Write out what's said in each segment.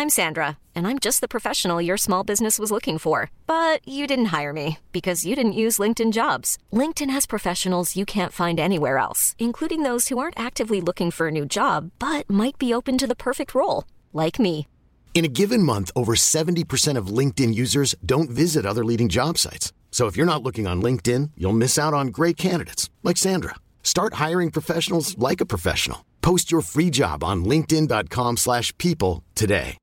I'm Sandra, and I'm just the professional your small business was looking for. But you didn't hire me because you didn't use LinkedIn Jobs. LinkedIn has professionals you can't find anywhere else, including those who aren't actively looking for a new job, but might be open to the perfect role, like me. In a given month, over 70% of LinkedIn users don't visit other leading job sites. So if you're not looking on LinkedIn, you'll miss out on great candidates like Sandra. Start hiring professionals like a professional. Post your free job on linkedin.com/people today.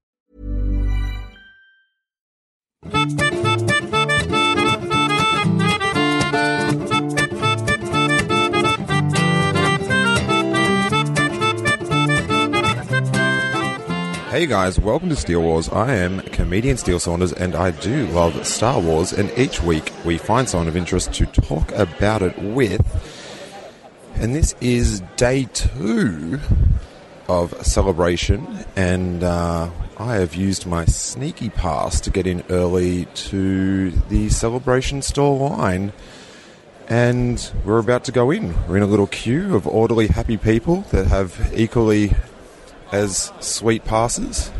Hey guys, welcome to Steele Wars. I am comedian Steele Saunders and I do love Star Wars, and each week we find someone of interest to talk about it with. And this is day 2 of Celebration, and I have used my sneaky pass to get in early to the Celebration store line, and we're about to go in. We're in a little queue of orderly, happy people that have equally as sweet passes.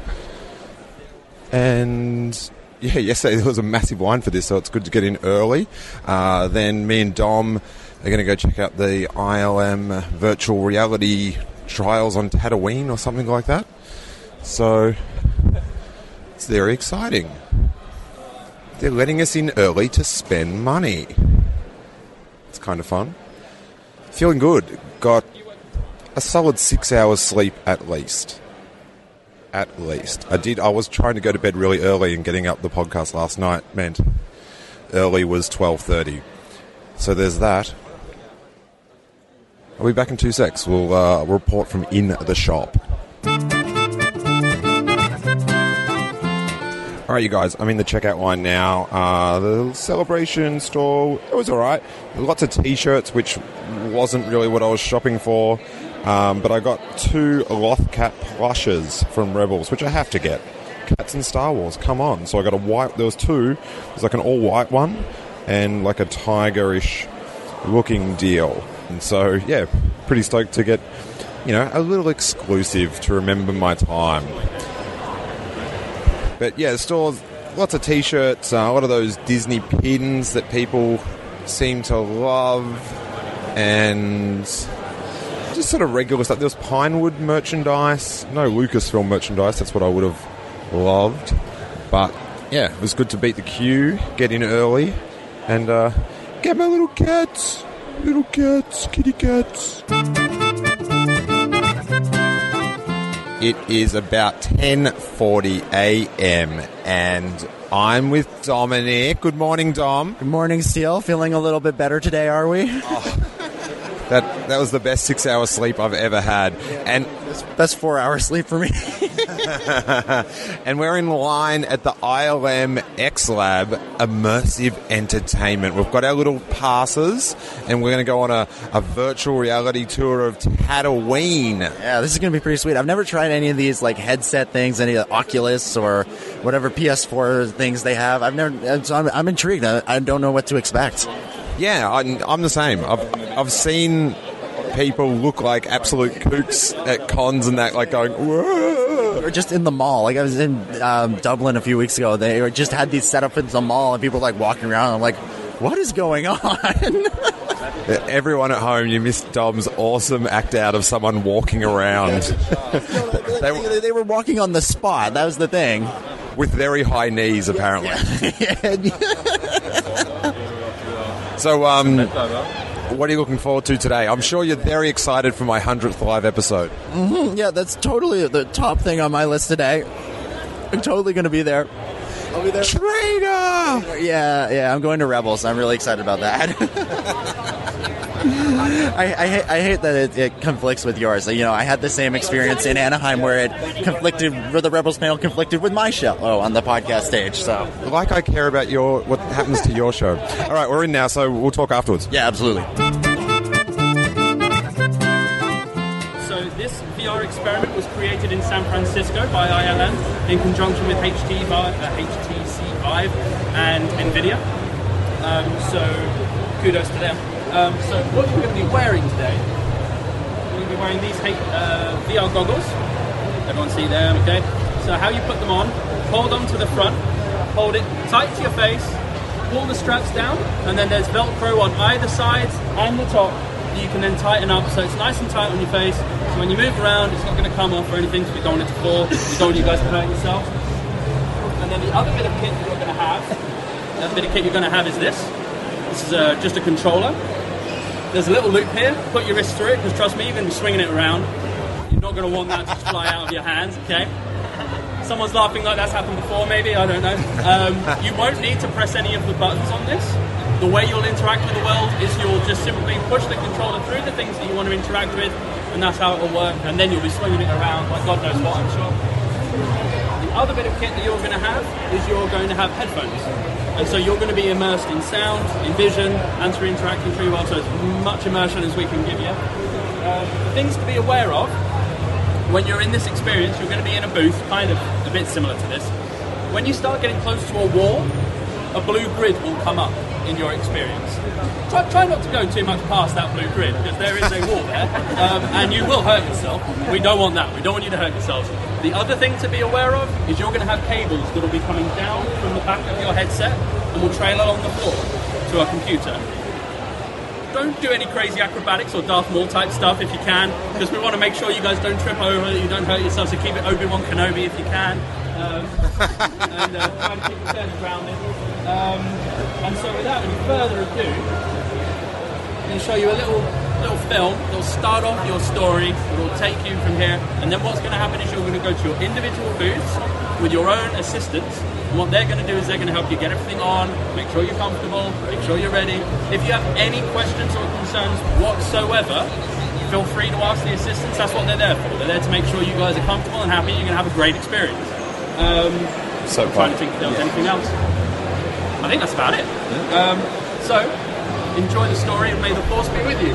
And yeah, yesterday there was a massive line for this, so it's good to get in early. Then me and Dom are going to go check out the ILM virtual reality trials on Tatooine or something like that. So it's very exciting. They're letting us in early to spend money. It's kind of fun. Feeling good. Got a solid 6 hours sleep at least. At least. I was trying to go to bed really early, and getting up the podcast last night meant early was 12:30. So there's that. I'll be back in 2 secs. We'll report from in the shop. Alright, you guys, I'm in the checkout line now. The Celebration store, it was alright. Lots of t-shirts, which wasn't really what I was shopping for. But I got 2 Lothcat plushes from Rebels, which I have to get. Cats and Star Wars, come on. So I got a white, there was 2. There's like an all-white one and like a tigerish looking deal. And so, yeah, pretty stoked to get, a little exclusive to remember my time. But yeah, the store's lots of t-shirts, a lot of those Disney pins that people seem to love, and just sort of regular stuff. There was Pinewood merchandise, no Lucasfilm merchandise, that's what I would have loved. But yeah, it was good to beat the queue, get in early, and get my little cats, kitty cats. It is about 10:40 a.m. and I'm with Dominic. Good morning, Dom. Good morning, Steele. Feeling a little bit better today, are we? That was the best 6 hours sleep I've ever had. And best 4 hours sleep for me. And we're in line at the ILM X Lab Immersive Entertainment. We've got our little passes, and we're going to go on a virtual reality tour of Tatooine. Yeah, this is going to be pretty sweet. I've never tried any of these like headset things, any of the Oculus or whatever PS4 things they have. I'm intrigued. I don't know what to expect. Yeah, I'm the same. I've seen people look like absolute kooks at cons and that, like going, whoa. Or just in the mall. Like I was in Dublin a few weeks ago. They just had these set up in the mall, and people were like walking around. I'm like, what is going on? Everyone at home, you missed Dom's awesome act out of someone walking around. They were walking on the spot. That was the thing. With very high knees, apparently. So, what are you looking forward to today? I'm sure you're very excited for my 100th live episode. Mm-hmm. Yeah, that's totally the top thing on my list today. I'm totally going to be there. I'll be there. Traitor! Yeah, I'm going to Rebels. I'm really excited about that. I hate that it conflicts with yours. I had the same experience in Anaheim where the Rebels panel conflicted with my show on the podcast stage. So, like I care about what happens to your show. All right, we're in now, so we'll talk afterwards. Yeah, absolutely. So this VR experiment was created in San Francisco by ILM in conjunction with HTC Vive and NVIDIA. So kudos to them. So what we're going to be wearing today, we're going to be wearing these VR goggles. Everyone see them, okay? So So how you put them on, hold on to the front, hold it tight to your face, pull the straps down, and then there's Velcro on either side and the top that you can then tighten up so it's nice and tight on your face. So when you move around, it's not going to come off or anything, so we don't want it to fall. We don't want you guys to hurt yourself. And then the other bit of kit that you're going to have, is this. This is just a controller. There's a little loop here. Put your wrist through it, because trust me, you're going to be swinging it around. You're not going to want that to fly out of your hands, okay? Someone's laughing like that's happened before, maybe, I don't know. You won't need to press any of the buttons on this. The way you'll interact with the world is you'll just simply push the controller through the things that you want to interact with, and that's how it will work, and then you'll be swinging it around like God knows what, I'm sure. The other bit of kit that you're going to have is you're going to have headphones. And so you're going to be immersed in sound, in vision, and through interacting through well, so as much immersion as we can give you. Things to be aware of. When you're in this experience, you're going to be in a booth, kind of a bit similar to this. When you start getting close to a wall, a blue grid will come up in your experience. Try not to go too much past that blue grid, because there is a wall there, and you will hurt yourself. We don't want that. We don't want you to hurt yourselves. The other thing to be aware of is you're going to have cables that will be coming down from the back of your headset and will trail along the floor to a computer. Don't do any crazy acrobatics or Darth Maul type stuff if you can, because we want to make sure you guys don't trip over, you don't hurt yourselves, so keep it Obi-Wan Kenobi if you can. And try to keep yourselves grounded. And so without any further ado, I'm going to show you a little film that will start off your story, it will take you from here, and then what's going to happen is you're going to go to your individual booths with your own assistants, and what they're going to do is they're going to help you get everything on, make sure you're comfortable, make sure you're ready. If you have any questions or concerns whatsoever, feel free to ask the assistants, that's what they're there for. They're there to make sure you guys are comfortable and happy, you're going to have a great experience. So I'm trying to think if there was anything else. I think that's about it. So, enjoy the story and may the force be with you.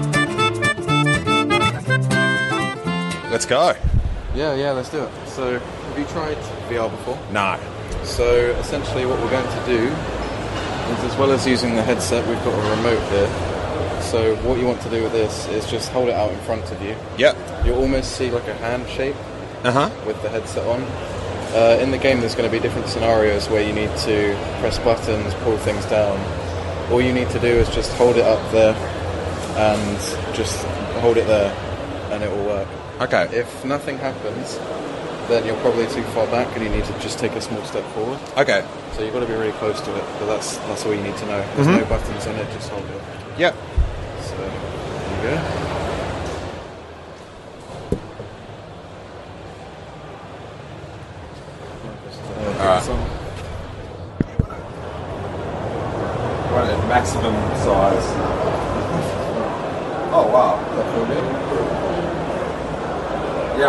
Let's go. Yeah, let's do it. So, have you tried VR before? No. So, essentially what we're going to do is, as well as using the headset, we've got a remote here. So, what you want to do with this is just hold it out in front of you. Yep. You'll almost see like a hand shape with the headset on. In the game, there's going to be different scenarios where you need to press buttons, pull things down. All you need to do is just hold it up there and just hold it there, and it will work. Okay. If nothing happens, then you're probably too far back and you need to just take a small step forward. Okay. So you've got to be really close to it, but that's all you need to know. There's no buttons on it, just hold it. Yep. So, there you go. Alright. Right at maximum size. Oh wow. Yeah,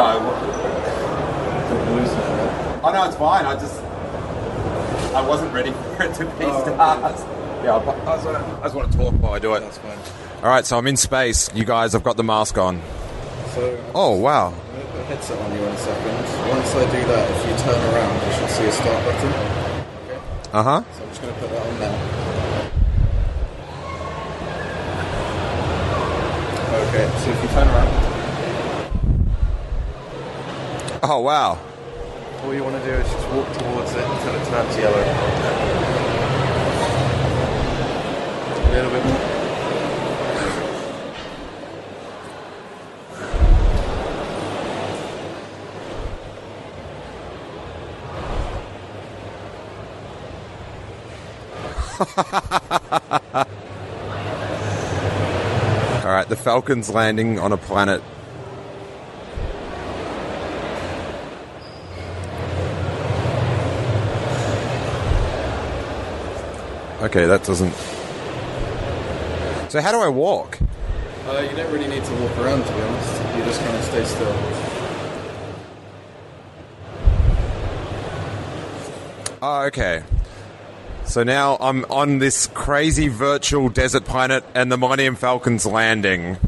I know it's fine. I wasn't ready for it to be stars. Yeah, I just want to talk while I do it. That's fine. Alright, so I'm in space. You guys have got the mask on. So, Oh, wow. I'm going to put a headset on you in a second. Once I do that, if you turn around, you should see a start button. Okay? Uh-huh. So I'm just going to put that on now. Okay, so if you turn around, Oh, wow. all you want to do is just walk towards it until it turns yellow. A little bit more. Alright, the Falcon's landing on a planet. Okay, that doesn't... So how do I walk? You don't really need to walk around, to be honest. You just kind of stay still. Oh, okay. So now I'm on this crazy virtual desert planet and the Millennium Falcon's landing.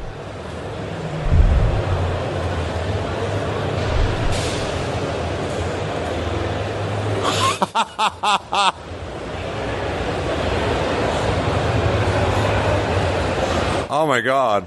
Oh my god.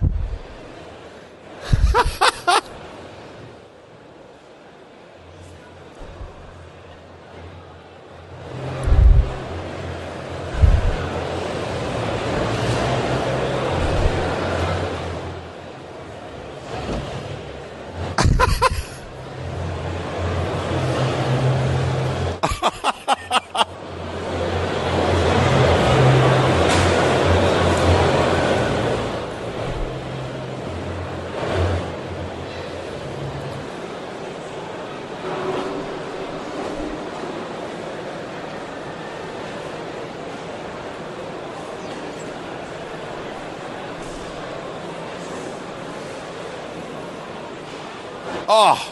Oh.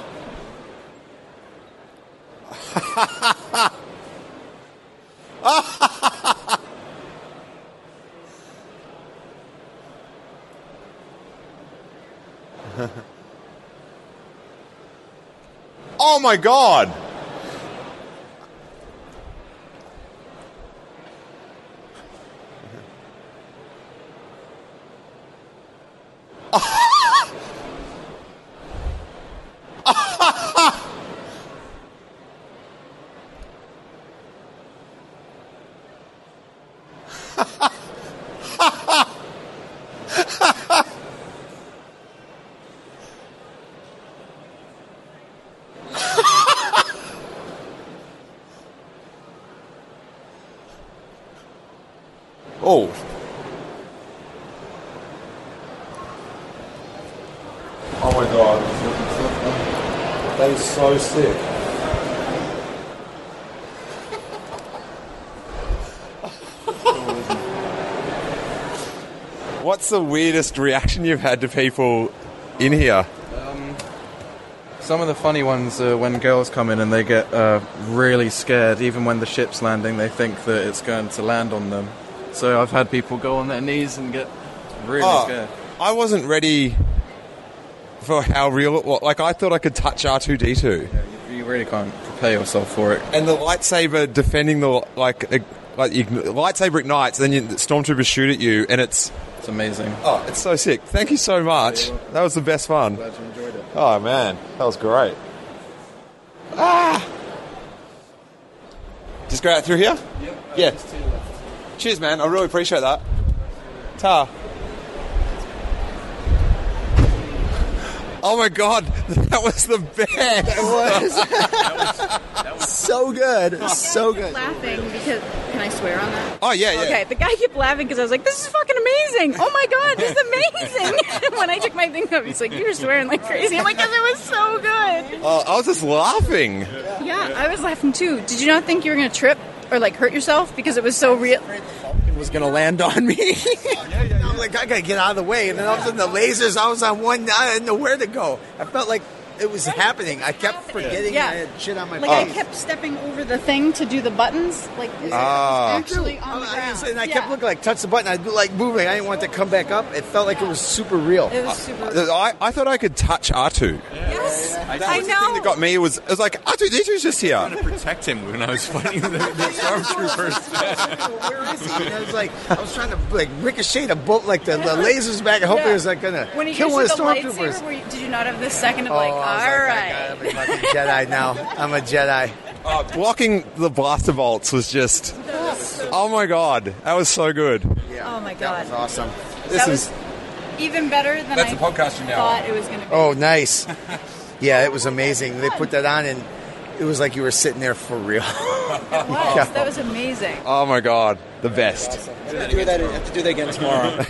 Oh my God. Oh. Oh my God. That is so sick. What's the weirdest reaction you've had to people in here? Some of the funny ones are when girls come in and they get really scared. Even when the ship's landing, they think that it's going to land on them. So I've had people go on their knees and get really scared. I wasn't ready for how real it was. Like, I thought I could touch R2-D2. Yeah, you really can't prepare yourself for it. And the lightsaber defending the, lightsaber ignites, then the stormtroopers shoot at you, and it's amazing. Oh, it's so sick. Thank you so much. That was the best fun. Glad you enjoyed it. Oh, man. That was great. Just go out through here? Yep. Yeah. Cheers, man. I really appreciate that. Ta. Oh my God, that was the best. That was so good. So good. Laughing because can I swear on that? Oh yeah. Okay, the guy kept laughing because I was like, "This is fucking amazing! Oh my God, this is amazing!" When I took my thing up, he's like, "You're swearing like crazy." I'm like, "Because it was so good." I was just laughing. Yeah, I was laughing too. Did you not think you were gonna trip or like hurt yourself because it was so real? It was gonna land on me. I'm like, I gotta get out of the way, and then all of a sudden the lasers. I was on one. I didn't know where to go. I felt like it was happening. I kept forgetting. Yeah. I had shit on my. Like I kept stepping over the thing to do the buttons. Like this was actually on the ground. And I kept looking like touch the button. I'd be like moving. I didn't want it to come back up. It felt like it was super real. It was super real. I thought I could touch R2. Yes, I The thing know. that got me was like R2-D2's just here. I was trying to protect him when I was fighting the stormtroopers. Where is he? And I was like, I was trying to like ricochet the bolt, like the lasers back. I hope it was like gonna When you kill one of the lightsaber, stormtroopers. did you not have this second of like, all right? I'm a fucking Jedi now. I'm a Jedi. Blocking the blaster bolts was just. Oh my God, that was so good. Yeah, Oh my God, that was awesome. That was even better than That's I the podcast from now thought on. it was going to be. Oh, nice. Yeah, it was amazing. They put that on, and it was like you were sitting there for real. It was. That was amazing. Oh my God, the best. I have to do that again tomorrow.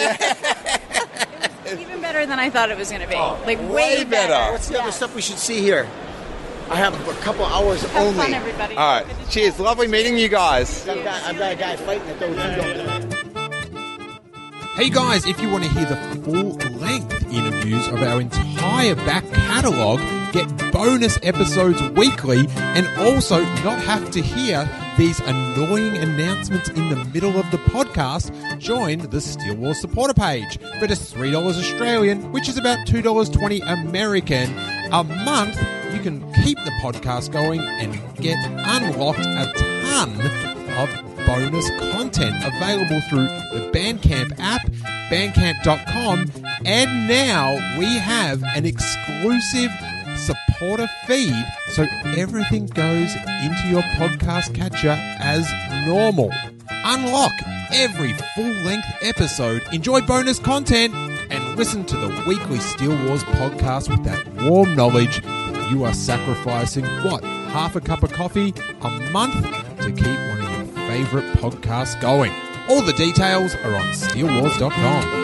Even better than I thought it was going to be. Like way way better. better. What's the other stuff we should see here? I have a couple hours Have only. fun, everybody. All right, cheers. Lovely meeting you guys. I've got a guy fighting at those. Hey guys, if you want to hear the full-length interviews of our entire back catalogue, get bonus episodes weekly, and also not have to hear these annoying announcements in the middle of the podcast, join the Steele Wars supporter page for just $3 Australian, which is about $2.20 American a month. You can keep the podcast going and get unlocked a ton of bonus content available through the Bandcamp app, bandcamp.com, and now we have an exclusive supporter feed, so everything goes into your podcast catcher as normal. Unlock every full-length episode, enjoy bonus content, and listen to the weekly Steele Wars podcast with that warm knowledge that you are sacrificing, what, half a cup of coffee a month to keep one of your favorite podcasts going. All the details are on steelwars.com.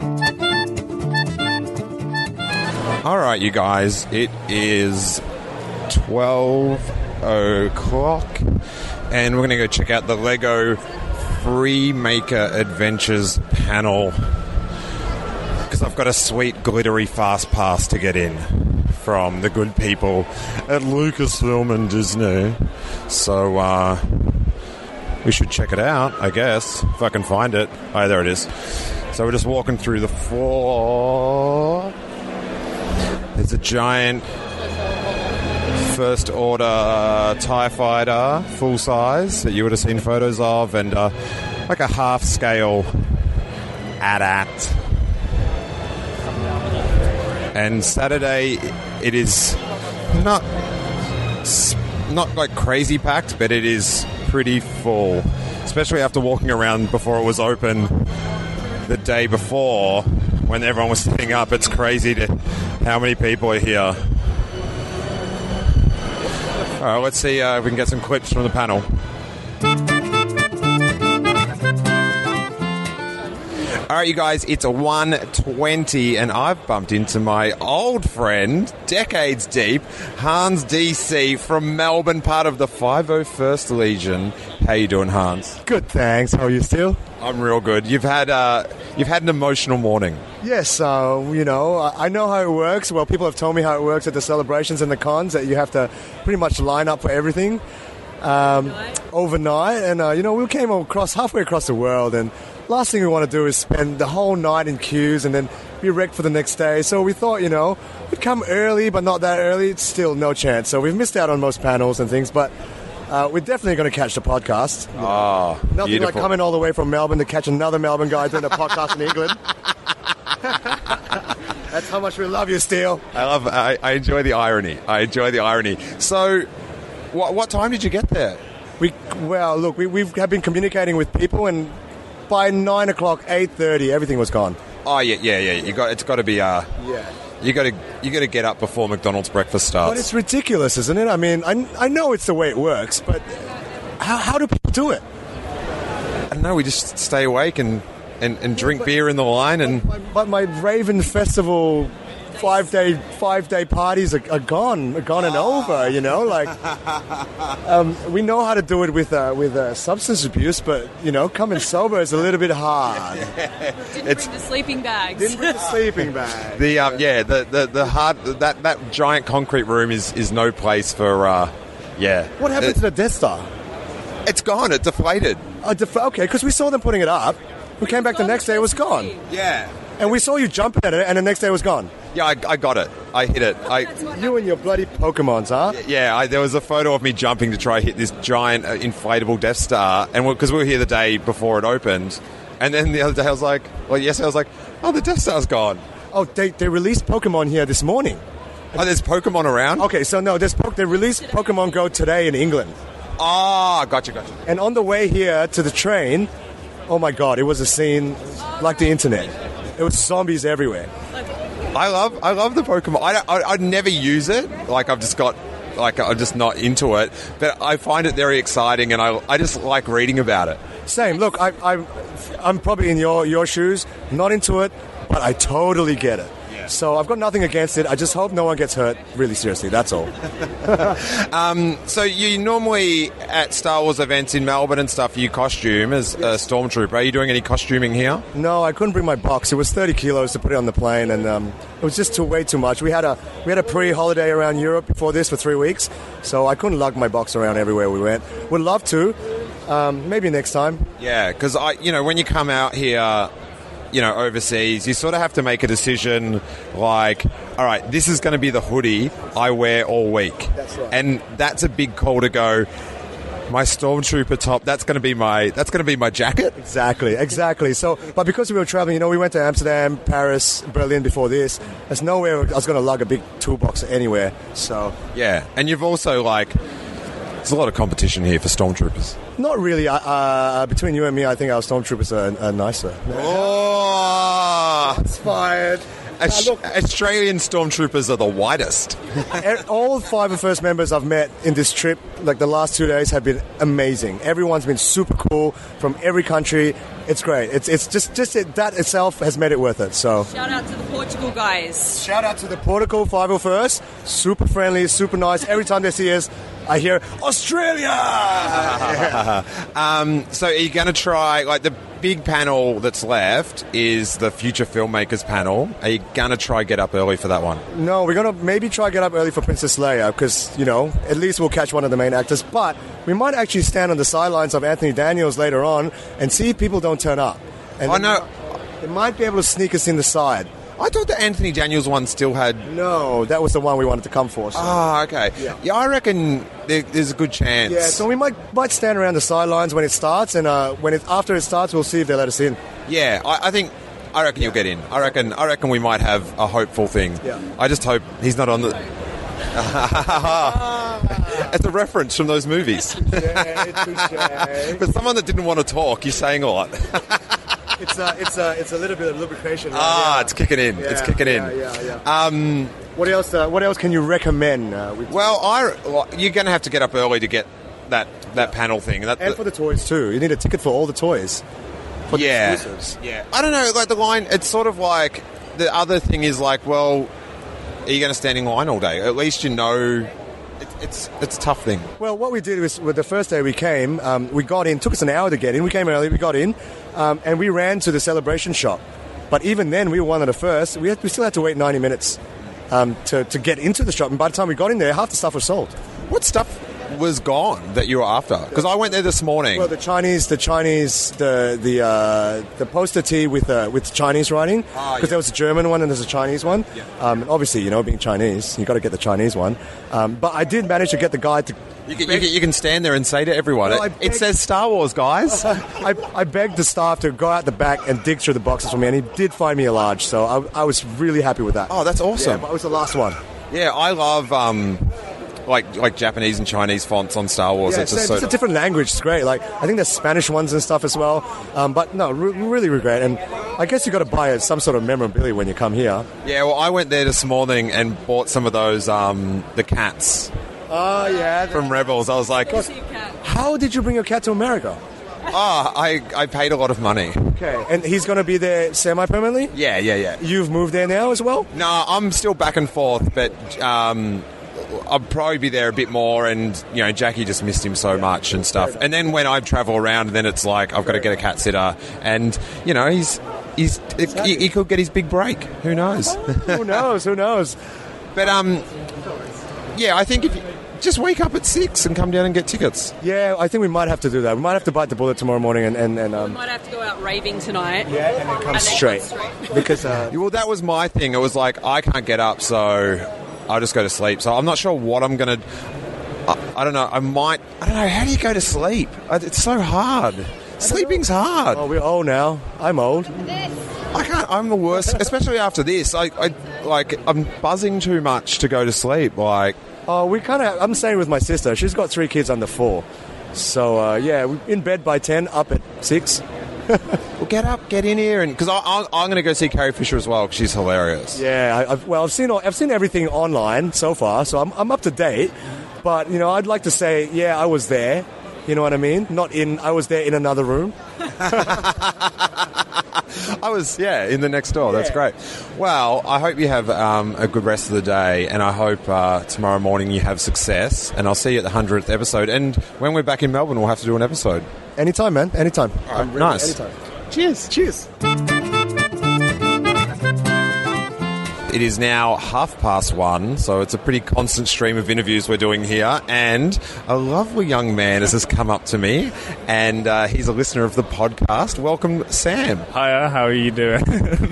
All right, you guys, it is 12 o'clock, and we're going to go check out the Lego Freemaker Adventures panel because I've got a sweet glittery fast pass to get in from the good people at Lucasfilm and Disney. So we should check it out, I guess, if I can find it. Oh, there it is. So we're just walking through the floor. There's a giant First Order TIE Fighter, full size, that you would have seen photos of, and like a half-scale AT-AT. And Saturday, it is not like crazy packed, but it is pretty full, especially after walking around before it was open the day before when everyone was sitting up. It's crazy how many people are here. All right, let's see if we can get some clips from the panel. All right, you guys, it's 1:20, and I've bumped into my old friend, decades deep, Hans DC from Melbourne, part of the 501st Legion. How you doing, Hans? Good, thanks. How are you, Steel? I'm real good. You've had an emotional morning. Yes, I know how it works. Well, people have told me how it works at the celebrations and the cons, that you have to pretty much line up for everything overnight. And, we came halfway across the world, and last thing we want to do is spend the whole night in queues and then be wrecked for the next day. So we thought, we'd come early, but not that early. It's still no chance. So we've missed out on most panels and things, but we're definitely going to catch the podcast. Nothing beautiful. Like coming all the way from Melbourne to catch another Melbourne guy doing a podcast in England. That's how much we love you, Steel. I enjoy the irony. So, what time did you get there? We have been communicating with people, and by 9 o'clock, 8:30, everything was gone. Oh yeah. It's got to be You got to get up before McDonald's breakfast starts. But it's ridiculous, isn't it? I mean, I know it's the way it works, but how do people do it? I don't know. We just stay awake and drink beer in the line. But my Raven Festival 5-day parties are gone and over. We know how to do it with substance abuse, but coming sober is a little bit hard. Didn't bring the sleeping bags. The hard that giant concrete room is no place for What happened to the Death Star? It's gone. It deflated. Okay, because we saw them putting it up. We came back the next day, it was gone. Yeah. And we saw you jumping at it, and the next day it was gone. Yeah, I got it. I hit it. You and your bloody Pokemons, huh? Yeah, there was a photo of me jumping to try hit this giant inflatable Death Star, and because we were here the day before it opened, and then the other day I was like, oh, the Death Star's gone. Oh, they released Pokemon here this morning. Oh, there's Pokemon around? Okay, so no, they released Pokemon Go today in England. Ah, gotcha. And on the way here to the train, oh my God, it was a scene like the internet. It was zombies everywhere. I love the Pokemon. I'd never use it. I'm just not into it. But I find it very exciting, and I just like reading about it. Same. Look, I'm probably in your shoes, not into it, but I totally get it. Yeah. So I've got nothing against it. I just hope no one gets hurt really seriously. That's all. So you normally, at Star Wars events in Melbourne and stuff, you costume as a Stormtrooper. Are you doing any costuming here? No, I couldn't bring my box. It was 30 kilos to put it on the plane, and it was just way too much. We had a pre-holiday around Europe before this for 3 weeks, so I couldn't lug my box around everywhere we went. Would love to. Maybe next time. Yeah, because when you come out here, overseas, you sort of have to make a decision like, all right, this is going to be the hoodie I wear all week. That's right. And that's a big call to go, my Stormtrooper top, that's going to be my jacket. Exactly. So, but because we were traveling, we went to Amsterdam, Paris, Berlin before this. There's nowhere I was going to lug a big toolbox anywhere. So yeah, and you've also there's a lot of competition here for Stormtroopers. Not really. Between you and me, I think our Stormtroopers are nicer. Oh, it's fired. Australian stormtroopers are the whitest. All 5 of First members I've met in this trip, like the last 2 days, have been amazing. Everyone's been super cool from every country. It's great. It's just that itself has made it worth it. So shout out to the Portugal guys. Shout out to the Portugal 501st. Super friendly, super nice. Every time they see us, I hear Australia. So are you going to try, like, the big panel that's left is the Future Filmmakers panel. Are you going to try get up early for that one? No, we're going to maybe try get up early for Princess Leia because, you know, at least we'll catch one of the main actors. But we might actually stand on the sidelines of Anthony Daniels later on and see if people don't turn up. And I know. They might be able to sneak us in the side. I thought the Anthony Daniels one still had... No, that was the one we wanted to come for. So. Oh, okay. Yeah, I reckon there's a good chance. Yeah, so we might stand around the sidelines when it starts, and after it starts, we'll see if they let us in. Yeah, I reckon you'll get in. I reckon we might have a hopeful thing. Yeah. I just hope he's not on the... It's a reference from those movies. Touché. For someone that didn't want to talk, you're saying a lot. It's a little bit of lubrication. Right? It's kicking in. Yeah, it's kicking in. Yeah. What else can you recommend? You're going to have to get up early to get that panel thing. And for the toys too. You need a ticket for all the toys. For the exclusives. Yeah. I don't know. Like the line, it's sort of like the other thing is like, well, are you going to stand in line all day? At least you know. It's a tough thing. Well, what we did was, with the first day we came, we got in. Took us an hour to get in. We came early. We got in, and we ran to the celebration shop. But even then, we were one of the first. We still had to wait 90 minutes to get into the shop. And by the time we got in there, half the stuff was sold. What stuff was gone that you were after? Because I went there this morning. Well, the poster tee with Chinese writing. Because there was a German one and there's a Chinese one. Yeah. Obviously, you know, being Chinese, you got to get the Chinese one. But I did manage to get the guy to. You can stand there and say to everyone, it says Star Wars, guys. I begged the staff to go out the back and dig through the boxes for me, and he did find me a large, so I was really happy with that. Oh, that's awesome. Yeah, but it was the last one. Yeah, I love like Japanese and Chinese fonts on Star Wars. Yeah, it's a different language. It's great. Like I think there's Spanish ones and stuff as well. But no, really great. And I guess you got to buy some sort of memorabilia when you come here. Yeah, well, I went there this morning and bought some of those the cats. Oh yeah, from Rebels. I was like, how did you bring your cat to America? I paid a lot of money. Okay, and he's going to be there semi-permanently? Yeah. You've moved there now as well? No, I'm still back and forth, but I'll probably be there a bit more, and you know, Jackie just missed him so much and stuff. And then when I travel around, then it's like I've got to get a cat sitter, and you know, he could get his big break. Who knows? Who knows? But yeah, I think if you just wake up at 6 and come down and get tickets. Yeah, I think we might have to do that. We might have to bite the bullet tomorrow morning and we might have to go out raving tonight. Yeah, and then come straight. Because well, that was my thing. It was like I can't get up, so I'll just go to sleep. So I'm not sure what I'm going to... I don't know. I don't know. How do you go to sleep? It's so hard. Sleeping's hard. Oh, we're old now. I'm old. I can't. I'm the worst, especially after this. I'm buzzing too much to go to sleep. Like... Oh, I'm staying with my sister. She's got 3 kids under 4. So, yeah, we're in bed by 10, up at 6. Well, get up, get in here, and because I'm going to go see Carrie Fisher as well because she's hilarious. Yeah, I've seen everything online so far, so I'm up to date. But you know, I'd like to say, yeah, I was there. You know what I mean? I was there in another room. I was, in the next door. That's great. Well, I hope you have a good rest of the day, and I hope tomorrow morning you have success, and I'll see you at the 100th episode. And when we're back in Melbourne, we'll have to do an episode. Anytime, man. Anytime. All right, nice. Anytime. Cheers. It is now 1:30, so it's a pretty constant stream of interviews we're doing here, and a lovely young man has just come up to me, and he's a listener of the podcast. Welcome, Sam. Hiya, how are you doing?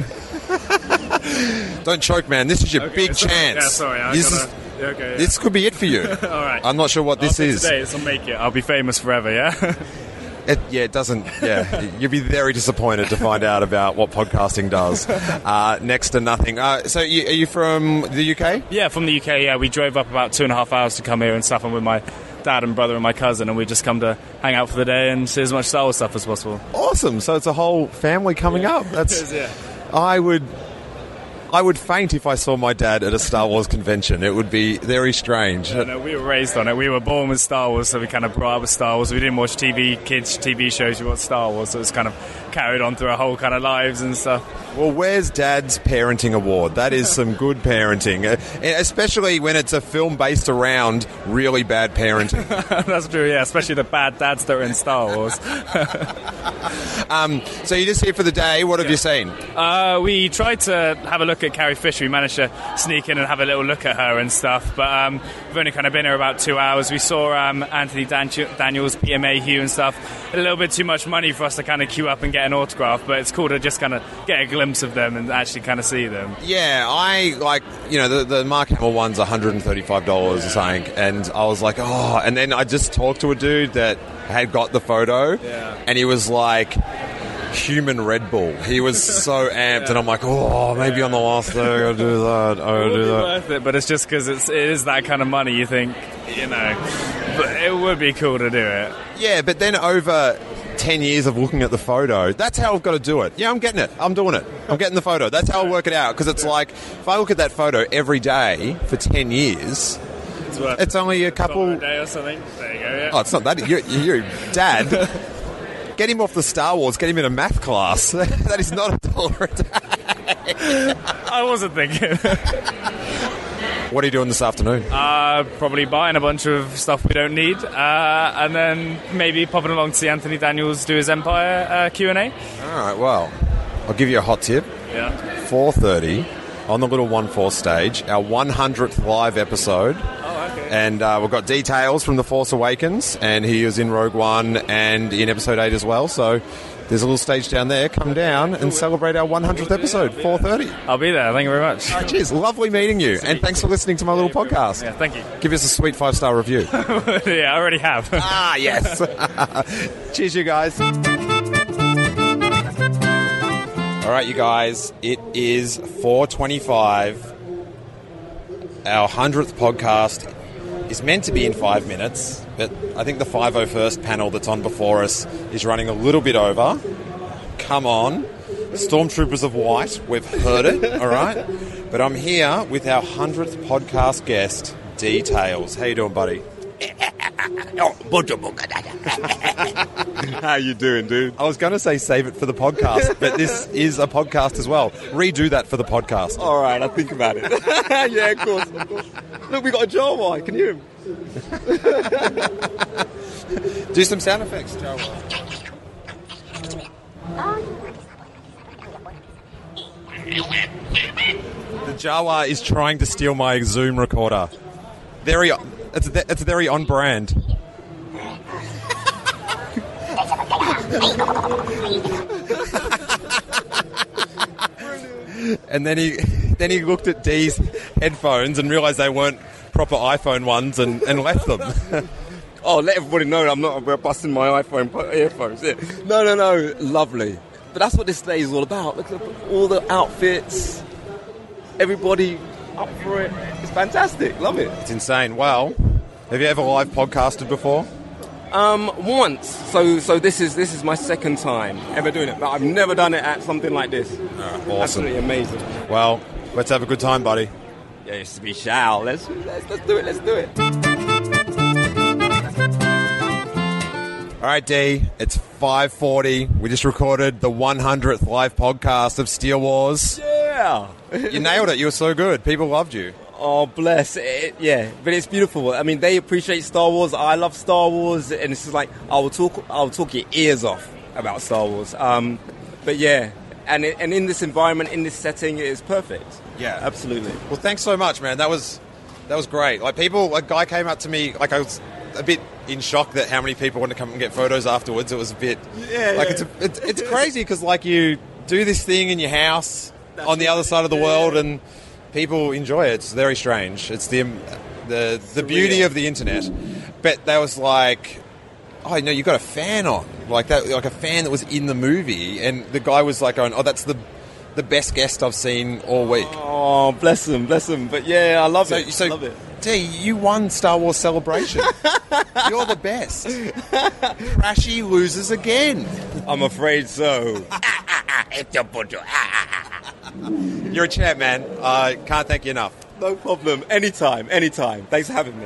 Don't choke, man. This is your big chance. Yeah, sorry. This could be it for you. All right. I'm not sure what this is. Today, this will make it. I'll be famous forever, yeah? It doesn't. Yeah, you'll be very disappointed to find out about what podcasting does. Next to nothing. So, are you from the UK? Yeah, from the UK. Yeah, we drove up about 2.5 hours to come here and stuff. I'm with my dad and brother and my cousin, and we just come to hang out for the day and see as much Star Wars stuff as possible. Awesome. So it's a whole family coming up. It is, yeah. I would I would faint if I saw my dad at a Star Wars convention. It would be very strange. Yeah, no, we were raised on it. We were born with Star Wars, so we kind of brought up with Star Wars. We didn't watch kids' TV shows. We watched Star Wars, so it's kind of carried on through our whole kind of lives and stuff. Well, where's Dad's parenting award? That is some good parenting, especially when it's a film based around really bad parenting. That's true, yeah, especially the bad dads that are in Star Wars. So you're just here for the day. What have you seen? We tried to have a look at Carrie Fisher. We managed to sneak in and have a little look at her and stuff, but we've only kind of been here about 2 hours. We saw Anthony Daniels, Peter Mayhew and stuff. A little bit too much money for us to kind of queue up and get an autograph, but it's cool to just kind of get a glimpse of them and actually kind of see them. Yeah, I like, the Mark Hamill one's $135 or something, and I was like, oh, and then I just talked to a dude that had got the photo, and he was like, human Red Bull. He was so amped, and I'm like, oh, maybe on the last day I'll do that. I'll do that. Worth it, but it's just because it is that kind of money. You think, but it would be cool to do it. Yeah, but then over 10 years of looking at the photo, that's how I've got to do it. Yeah, I'm getting it. I'm doing it. I'm getting the photo. That's how I'll work it out, because it's like, if I look at that photo every day for 10 years, it's only a couple... a day or something. There you go, yeah. Oh, it's not that. You're Dad. Get him off the Star Wars. Get him in a math class. That is not $1 a day. I wasn't thinking. What are you doing this afternoon? Probably buying a bunch of stuff we don't need, and then maybe popping along to see Anthony Daniels do his Empire Q&A. All right, well, I'll give you a hot tip. Yeah. 4:30 on the Little 1-4 stage, our 100th live episode. And we've got details from The Force Awakens, and he was in Rogue One and in Episode 8 as well. So there's a little stage down there. Come down and celebrate our 100th episode, 4:30. I'll be there. Thank you very much. All right, cheers. Lovely meeting you. And thanks for listening to my little podcast. Yeah, thank you. Give us a sweet 5-star review. Yeah, I already have. Ah, yes. Cheers, you guys. All right, you guys. It is 4:25. Our 100th podcast is meant to be in 5 minutes, but I think the 5:01 panel that's on before us is running a little bit over. Come on. Stormtroopers of White, we've heard it, all right? But I'm here with our 100th podcast guest, Details. How you doing, buddy? How you doing, dude? I was going to say save it for the podcast, but this is a podcast as well. Redo that for the podcast. All right, I'll think about it. Yeah, of course. Look, we got a Jawa. Can you hear him? Do some sound effects, Jawa. The Jawa is trying to steal my Zoom recorder. It's very on brand. And then he looked at Dee's headphones and realised they weren't proper iPhone ones and left them. Oh, let everybody know I'm not busting my iPhone earphones. Yeah. No, lovely. But that's what this day is all about. Look at all the outfits, everybody up for it. It's fantastic. Love it. It's insane. Well, have you ever live podcasted before? Once. So this is my second time ever doing it, but I've never done it at something like this. Awesome. Absolutely amazing. Well, let's have a good time, buddy. Yes, we shall. Let's do it. Let's do it. All right, D, it's 5:40. We just recorded the 100th live podcast of Steele Wars. Yeah. You nailed it. You were so good. People loved you. Oh, bless it. Yeah, but it's beautiful. I mean, they appreciate Star Wars. I love Star Wars, and it's just like I'll talk your ears off about Star Wars. But yeah, and in this environment, in this setting, it is perfect. Yeah, absolutely. Well, thanks so much, man. That was great. Like a guy came up to me, like I was a bit in shock that how many people want to come and get photos afterwards. It was a bit it's crazy because like you do this thing in your house on the other side of the world and people enjoy it. It's very strange. It's the beauty of the internet. But that was like, oh no, you got a fan on like that, like a fan that was in the movie, and the guy was like going, oh, that's the best guest I've seen all week. Oh, bless him. But yeah, I love it. So love it. D, you won Star Wars Celebration. You're the best. Crashy loses again. I'm afraid so. You're a champ, man. I can't thank you enough. No problem. Anytime. Thanks for having me.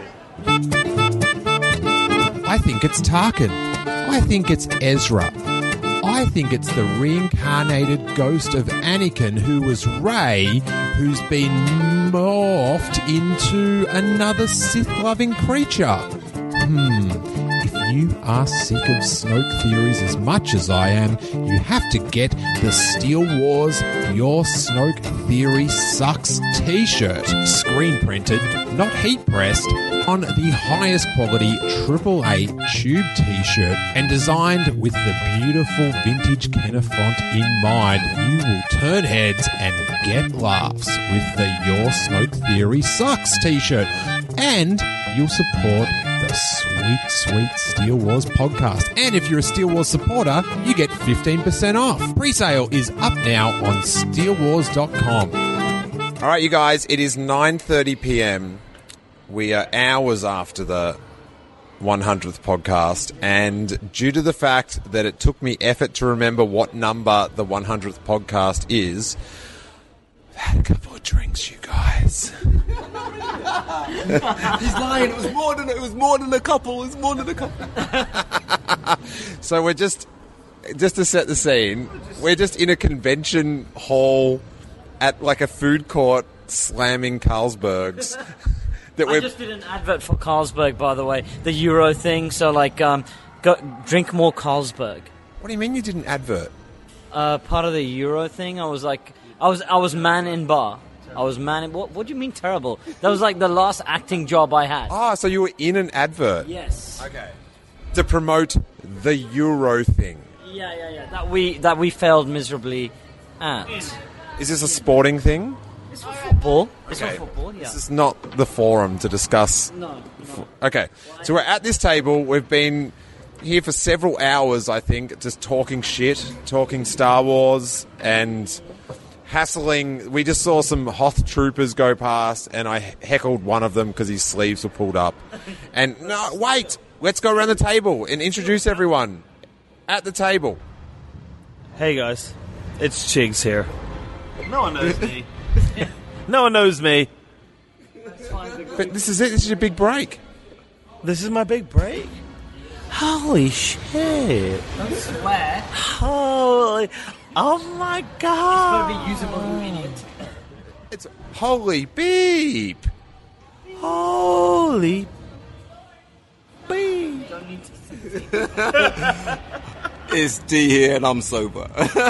I think it's Tarkin. I think it's Ezra. I think it's the reincarnated ghost of Anakin who was Rey, who's been morphed into another Sith-loving creature. If you are sick of Snoke theories as much as I am, you have to get the Steele Wars Your Snoke Theory Sucks t-shirt. Screen printed, not heat pressed, on the highest quality AAA tube t-shirt and designed with the beautiful vintage Kenner font in mind. You will turn heads and get laughs with the Your Snoke Theory Sucks t-shirt. And you'll support the sweet Steele Wars podcast. And if you're a Steele Wars supporter, you get 15% off. Pre-sale is up now on steelewars.com. All right, you guys, it is 9:30 p.m. We are hours after the 100th podcast, and due to the fact that it took me effort to remember what number the 100th podcast is, I've had a couple of drinks, you guys. He's lying. It was more than a couple. So we're just to set the scene, we're just in a convention hall at like a food court slamming Carlsbergs. I just did an advert for Carlsberg, by the way, the Euro thing. So drink more Carlsberg. What do you mean you did an advert? Part of the Euro thing. I was man in bar. What do you mean terrible? That was like the last acting job I had. Ah, so you were in an advert? Yes. Okay. To promote the Euro thing. Yeah. That we failed miserably at. Is this a sporting thing? It's for football. It's Okay. for football, yeah. This is not the forum to discuss. No. Okay. So we're at this table. We've been here for several hours, I think, just talking shit, talking Star Wars, and hassling. We just saw some Hoth troopers go past, and I heckled one of them because his sleeves were pulled up. And no, wait! Let's go around the table and introduce everyone at the table. Hey guys, it's Chigs here. No one knows me. No one knows me. But this is it. This is your big break. This is my big break. Holy shit! Don't swear. Holy! Oh my god! It's got to be usable, you idiot. It's holy beep. Holy beep. Don't need to It's D here and I'm sober.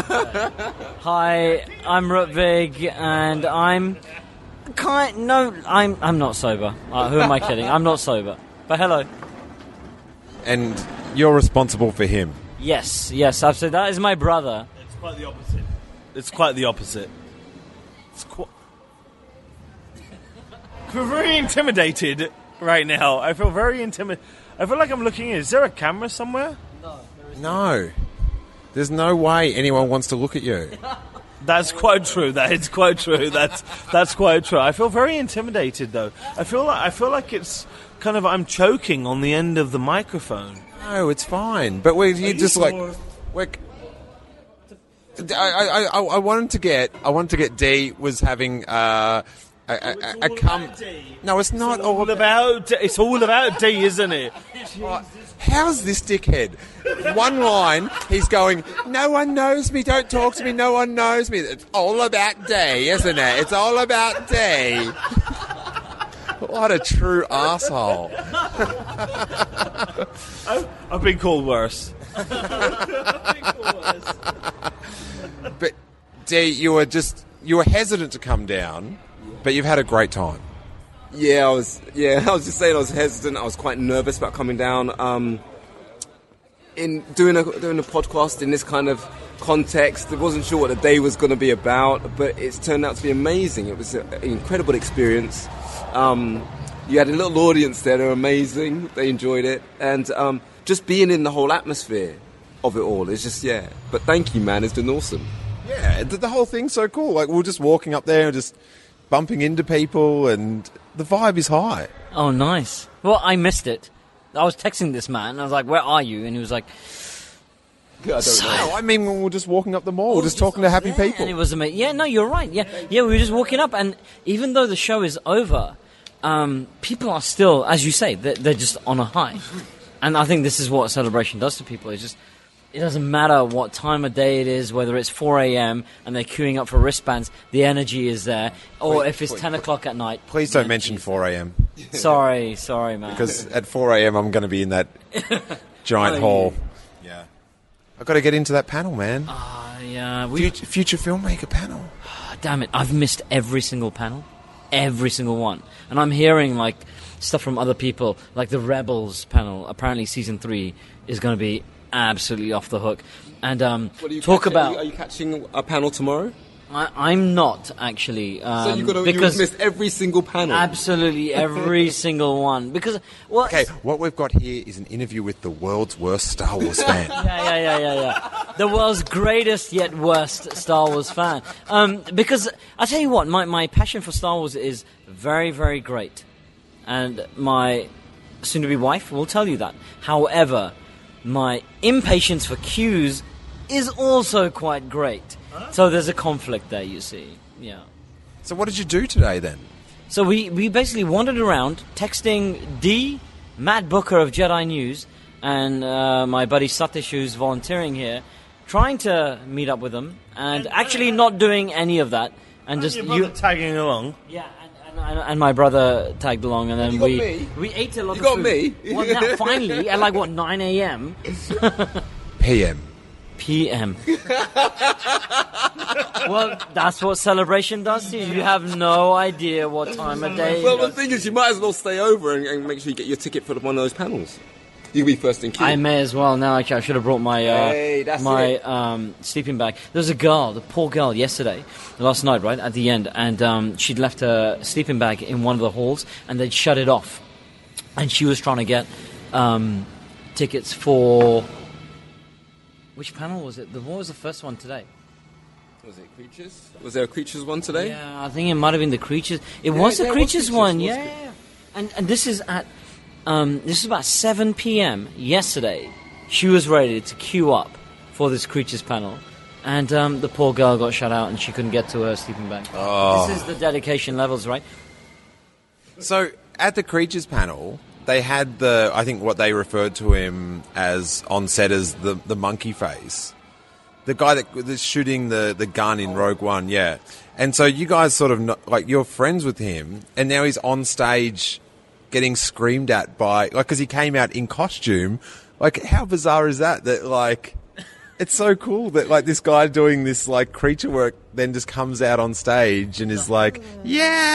Hi, I'm Rutvig, and I'm not sober. Who am I kidding? I'm not sober. But hello. And you're responsible for him. Yes, absolutely. That is my brother. It's quite the opposite. I feel very intimidated right now. I feel very intimidated. I feel like I'm looking in. Is there a camera somewhere? No. There's no way anyone wants to look at you. That's quite true. That is quite true. That's quite true. I feel very intimidated, though. I feel like it's kind of I'm choking on the end of the microphone. No, it's fine. But I wanted to get D was having a cum. No, it's not all about. It's all about D, isn't it? How's this dickhead? One line, he's going, no one knows me, don't talk to me, no one knows me. It's all about D, isn't it? It's all about D. What a true asshole. I've been called worse. But D, you were hesitant to come down, but you've had a great time. I was just saying I was hesitant. I was quite nervous about coming down. In doing a podcast in this kind of context, I wasn't sure what the day was going to be about, but it's turned out to be amazing. It was an incredible experience. You had a little audience there. They were amazing. They enjoyed it. And just being in the whole atmosphere of it all is just, yeah. But thank you, man. It's been awesome. Yeah, the whole thing's so cool. Like, we were just walking up there and just bumping into people, and the vibe is high. Oh, nice. Well, I missed it. I was texting this man, and I was like, where are you? And he was like, I mean, when we were just walking up the mall, just talking to happy people. And it was amazing. Yeah, no, you're right. Yeah, we were just walking up, and even though the show is over, people are still, as you say, they're just on a high. And I think this is what Celebration does to people. It's just, it doesn't matter what time of day it is, whether it's 4 a.m. and they're queuing up for wristbands, the energy is there. Or if it's 10 o'clock at night. Please don't mention 4 a.m. Sorry, man. Because at 4 a.m. I'm going to be in that giant hall. Yeah. I've got to get into that panel, man. Yeah. Future filmmaker panel. Damn it, I've missed every single panel. Every single one. And I'm hearing, like, stuff from other people, like the Rebels panel. Apparently season 3 is going to be absolutely off the hook. And Are you catching a panel tomorrow? I'm not, actually. So you've missed every single panel? Absolutely every single one. Because, well... Okay, what we've got here is an interview with the world's worst Star Wars fan. Yeah. The world's greatest yet worst Star Wars fan. Because, I'll tell you what, my passion for Star Wars is very, very great. And my soon-to-be wife will tell you that. However, my impatience for queues is also quite great. So there's a conflict there, you see. Yeah. So what did you do today, then? So we basically wandered around, texting D, Matt Booker of Jedi News, and my buddy Satish, who's volunteering here, trying to meet up with them, and actually not doing any of that. And just you tagging along. Yeah, and my brother tagged along, and then we ate a lot of food. You got me? Well, now, finally, at 9 a.m. PM. Well, that's what Celebration does to you. You have no idea what time of day. Well, the thing is, you might as well stay over and make sure you get your ticket for one of those panels. You can be first in queue. I may as well now. Actually, I should have brought my sleeping bag. There was a girl, the poor girl, last night, right at the end, and she'd left her sleeping bag in one of the halls, and they'd shut it off, and she was trying to get tickets for. Which panel was it? What was the first one today? Was it Creatures? Was there a Creatures one today? Yeah, I think it might have been the Creatures. It was the Creatures one, yeah. And this is at this is about 7 p.m. yesterday. She was ready to queue up for this Creatures panel, and the poor girl got shut out and she couldn't get to her sleeping bag. Oh. This is the dedication levels, right? So at the Creatures panel, they had I think what they referred to him as on set as the monkey face. The guy that's shooting the gun in Rogue One, yeah. And so you guys sort of, you're friends with him, and now he's on stage getting screamed at by, because he came out in costume. How bizarre is that? That, it's so cool that, this guy doing this, creature work then just comes out on stage and is yeah!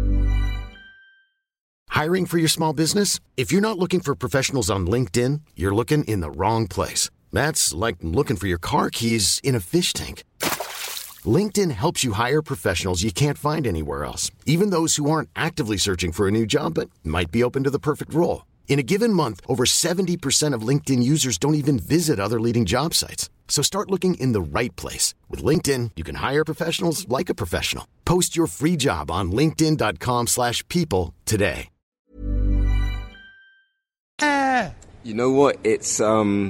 Hiring for your small business? If you're not looking for professionals on LinkedIn, you're looking in the wrong place. That's like looking for your car keys in a fish tank. LinkedIn helps you hire professionals you can't find anywhere else, even those who aren't actively searching for a new job but might be open to the perfect role. In a given month, over 70% of LinkedIn users don't even visit other leading job sites. So start looking in the right place. With LinkedIn, you can hire professionals like a professional. Post your free job on linkedin.com/people today. You know what? It's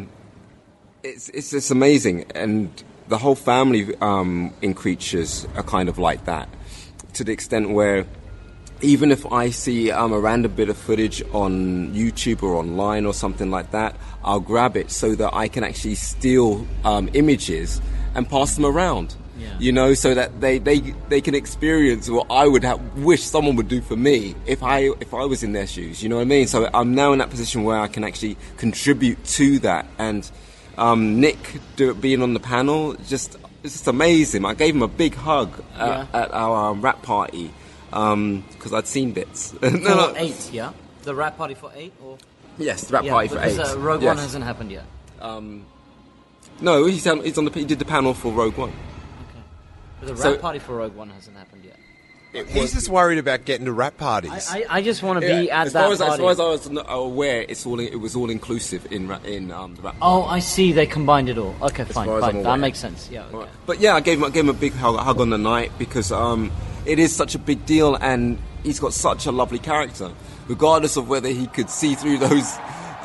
amazing, and the whole family in Creatures are kind of like that, to the extent where even if I see a random bit of footage on YouTube or online or something like that, I'll grab it so that I can actually steal images and pass them around. Yeah. So that they can experience what I would wish someone would do for me if I was in their shoes. You know what I mean? So I'm now in that position where I can actually contribute to that. And Nick being on the panel, it's just amazing. I gave him a big hug at our rap party because I'd seen bits. For 8, yeah? The rap party for 8? Or? Yes, the rap party for 8. Rogue One hasn't happened yet. No, he did the panel for Rogue One. But the rap party for Rogue One hasn't happened yet. He's just worried about getting to rap parties. I just want to be at that party. As far as I was aware, it was all inclusive in the rap party. Oh, I see. They combined it all. Okay, fine. That makes sense. Yeah. Okay. But yeah, I gave him a big hug on the night because it is such a big deal, and he's got such a lovely character. Regardless of whether he could see through those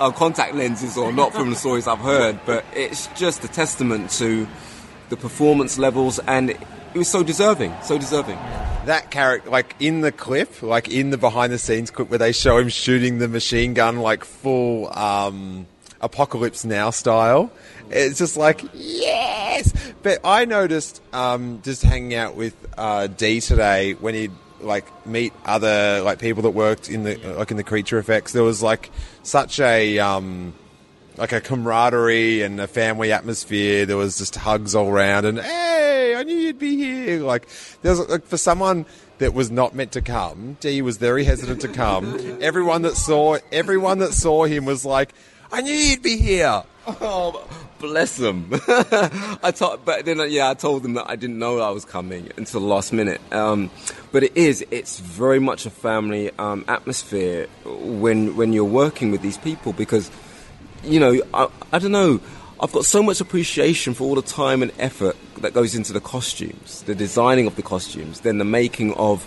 contact lenses or not from the stories I've heard, but it's just a testament to the performance levels, and it was so deserving. That character, like in the clip, like in the behind-the-scenes clip where they show him shooting the machine gun, like full Apocalypse Now style, it's just like, yes! But I noticed, just hanging out with Dee today, when he'd like meet other like people that worked in the creature effects, there was like such a like a camaraderie and a family atmosphere. There was just hugs all around, and hey, I knew you'd be here. Like there was like, for someone that was not meant to come, Dee was very hesitant to come. Everyone that saw him was like, I knew you'd be here. Oh, bless them. I told them that I didn't know I was coming until the last minute. But it's very much a family atmosphere when you're working with these people, because, you know, I don't know, I've got so much appreciation for all the time and effort that goes into the costumes, the designing of the costumes, then the making of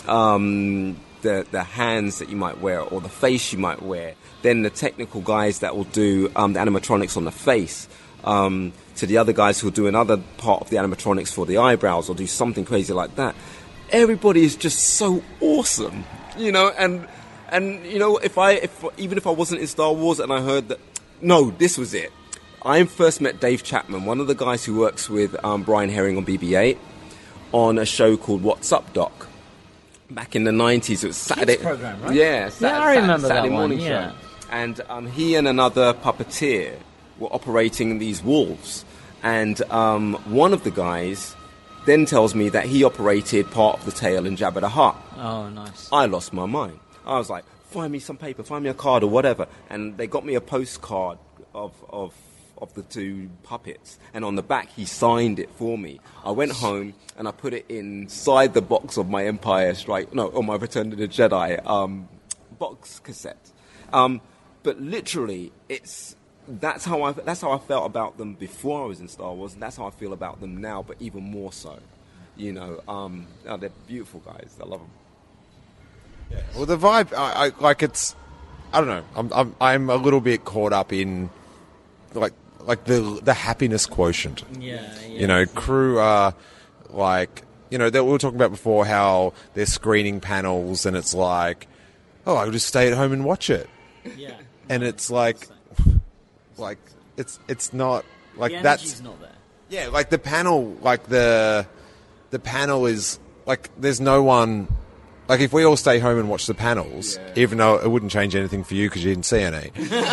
the hands that you might wear or the face you might wear, then the technical guys that will do the animatronics on the face, to the other guys who will do another part of the animatronics for the eyebrows or do something crazy like that. Everybody is just so awesome, you know, and you know, even if I wasn't in Star Wars and I heard that, no, this was it. I first met Dave Chapman, one of the guys who works with Brian Herring on BB-8, on a show called What's Up, Doc? Back in the 90s, it was Saturday. Kids program, right? Yeah, I remember Saturday that morning one, show. yeah. And he and another puppeteer were operating these wolves. And one of the guys then tells me that he operated part of the tail in Jabba the Hutt. Oh, nice. I lost my mind. I was like, find me some paper, find me a card or whatever. And they got me a postcard of the two puppets, and on the back he signed it for me. I went home and I put it inside the box of my my Return of the Jedi box cassette. But literally, that's how I felt about them before I was in Star Wars, and that's how I feel about them now, but even more so. You know, they're beautiful guys. I love them. Yeah. Well, the vibe, I don't know. I'm a little bit caught up in like the happiness quotient. Yeah. You know, crew are like, you know, that we were talking about before, how they're screening panels and it's like, oh, I'll just stay at home and watch it. Yeah. And it's like it's not like the that's energy's not there. Yeah, like the panel, like the panel is like there's no one. Like, if we all stay home and watch the panels, even though it wouldn't change anything for you because you didn't see any,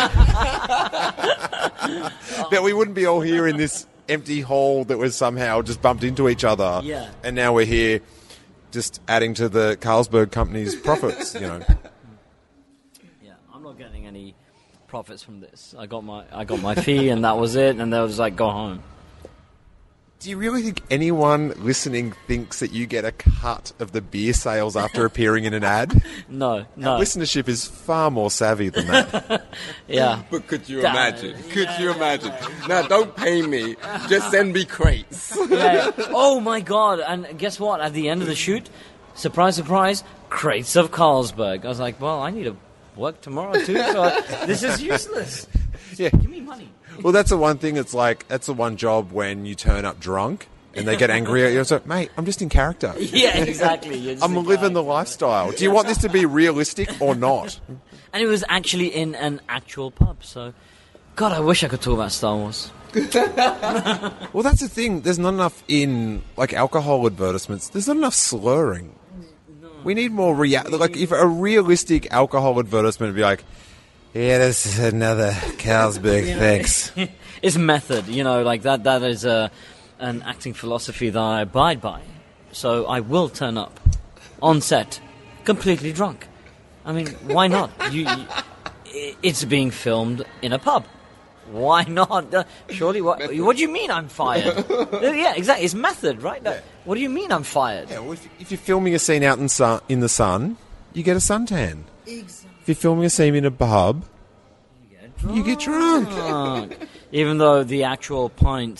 but we wouldn't be all here in this empty hall that was somehow just bumped into each other. Yeah. And now we're here just adding to the Carlsberg company's profits, you know. Yeah, I'm not getting any profits from this. I got my fee and that was it, and they was like, go home. Do you really think anyone listening thinks that you get a cut of the beer sales after appearing in an ad? No. Our listenership is far more savvy than that. Yeah. But could you imagine? Could you imagine? Now, don't pay me. Just send me crates. Yeah. Oh, my God. And guess what? At the end of the shoot, surprise, surprise, crates of Carlsberg. I was like, well, I need to work tomorrow, too, so this is useless. Yeah. Give me money. Well, that's the one thing. It's like, that's the one job when you turn up drunk and they get angry at you. It's like, mate, I'm just in character. Yeah, exactly. I'm living the lifestyle. Do you want this to be realistic or not? And it was actually in an actual pub, so... God, I wish I could talk about Star Wars. Well, that's the thing. There's not enough in, like, alcohol advertisements. There's not enough slurring. No. We need more like, if a realistic alcohol advertisement would be like, yeah, this is another Carlsberg, thanks. It's method, you know, like that is an acting philosophy that I abide by. So I will turn up on set completely drunk. I mean, why not? It's being filmed in a pub. Why not? Surely, what do you mean I'm fired? Yeah, exactly. It's method, right? Yeah. What do you mean I'm fired? Yeah, well, if you're filming a scene out in the sun, you get a suntan. Exactly. If you're filming a scene in a pub, you get drunk. Even though the actual pints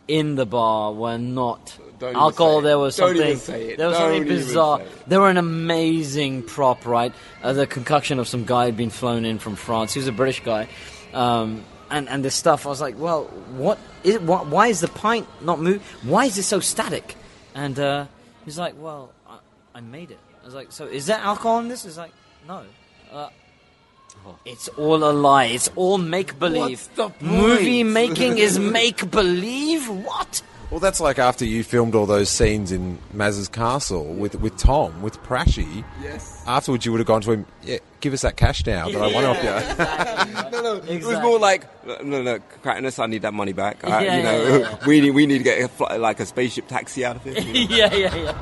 in the bar were not Don't even alcohol. say it. There was Don't something. even say it. There was Don't something even bizarre. say it. They were an amazing prop, right? The concoction of some guy had been flown in from France. He was a British guy, and this stuff. I was like, well, what is it? Why is the pint not moving? Why is it so static? And he's like, well, I made it. I was like, so is there alcohol in this? He's like, no. It's all a lie. It's all make-believe. What's the point? Movie making is make-believe? What? Well, that's like after you filmed all those scenes in Maz's castle with Tom, with Prashy. Yes. Afterwards, you would have gone to him, yeah, give us that cash now that I want off you. No, it was Exactly. more like, no, Kratos, I need that money back. Yeah, you know, yeah. we need to get a spaceship taxi out of it. You know? yeah.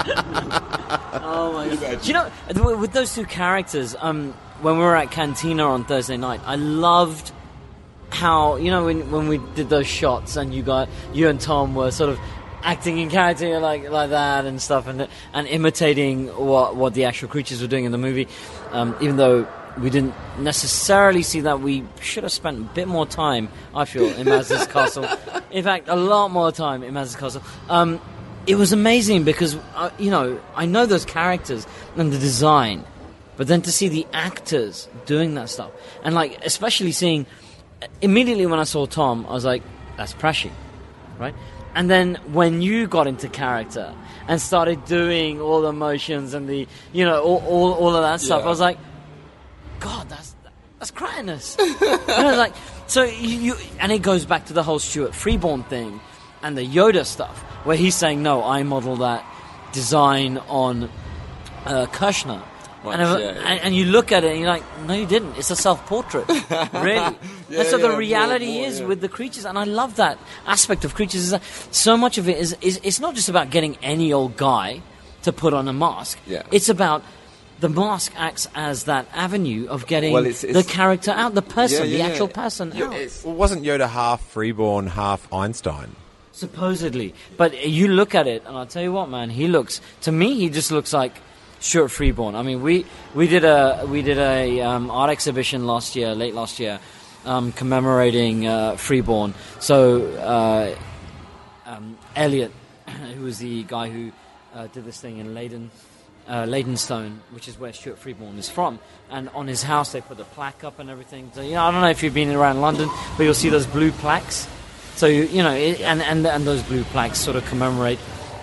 Oh my god! Do you know, with those two characters, when we were at Cantina on Thursday night, I loved how, you know, when we did those shots and you and Tom were sort of acting in character like that and stuff, and imitating what the actual creatures were doing in the movie, even though we didn't necessarily see that. We should have spent a bit more time, I feel, in Maz's castle. In fact, a lot more time in Maz's castle. It was amazing because, you know, I know those characters and the design, but then to see the actors doing that stuff, and like especially seeing, immediately when I saw Tom, I was like, that's Prashy, right? And then when you got into character and started doing all the motions and the, you know, all of that stuff, I was like, God, that's Kratos. You know, like, so you and it goes back to the whole Stuart Freeborn thing and the Yoda stuff, where he's saying, no, I model that design on Kushner. And you look at it and you're like, no, you didn't. It's a self-portrait. Really. And so the reality is with the creatures, and I love that aspect of creatures, is that so much of it is it's not just about getting any old guy to put on a mask. Yeah. It's about the mask acts as that avenue of getting it's the character out, the person, the Yeah. actual person out. Well, wasn't Yoda half Freeborn, half Einstein? Supposedly. But you look at it, and I'll tell you what, man, he just looks like Stuart Freeborn. I mean, we did a art exhibition late last year, commemorating Freeborn. So Elliot, who was the guy who did this thing in Leydenstone, which is where Stuart Freeborn is from, and on his house they put a plaque up and everything. So, you know, I don't know if you've been around London, but you'll see those blue plaques. So and those blue plaques sort of commemorate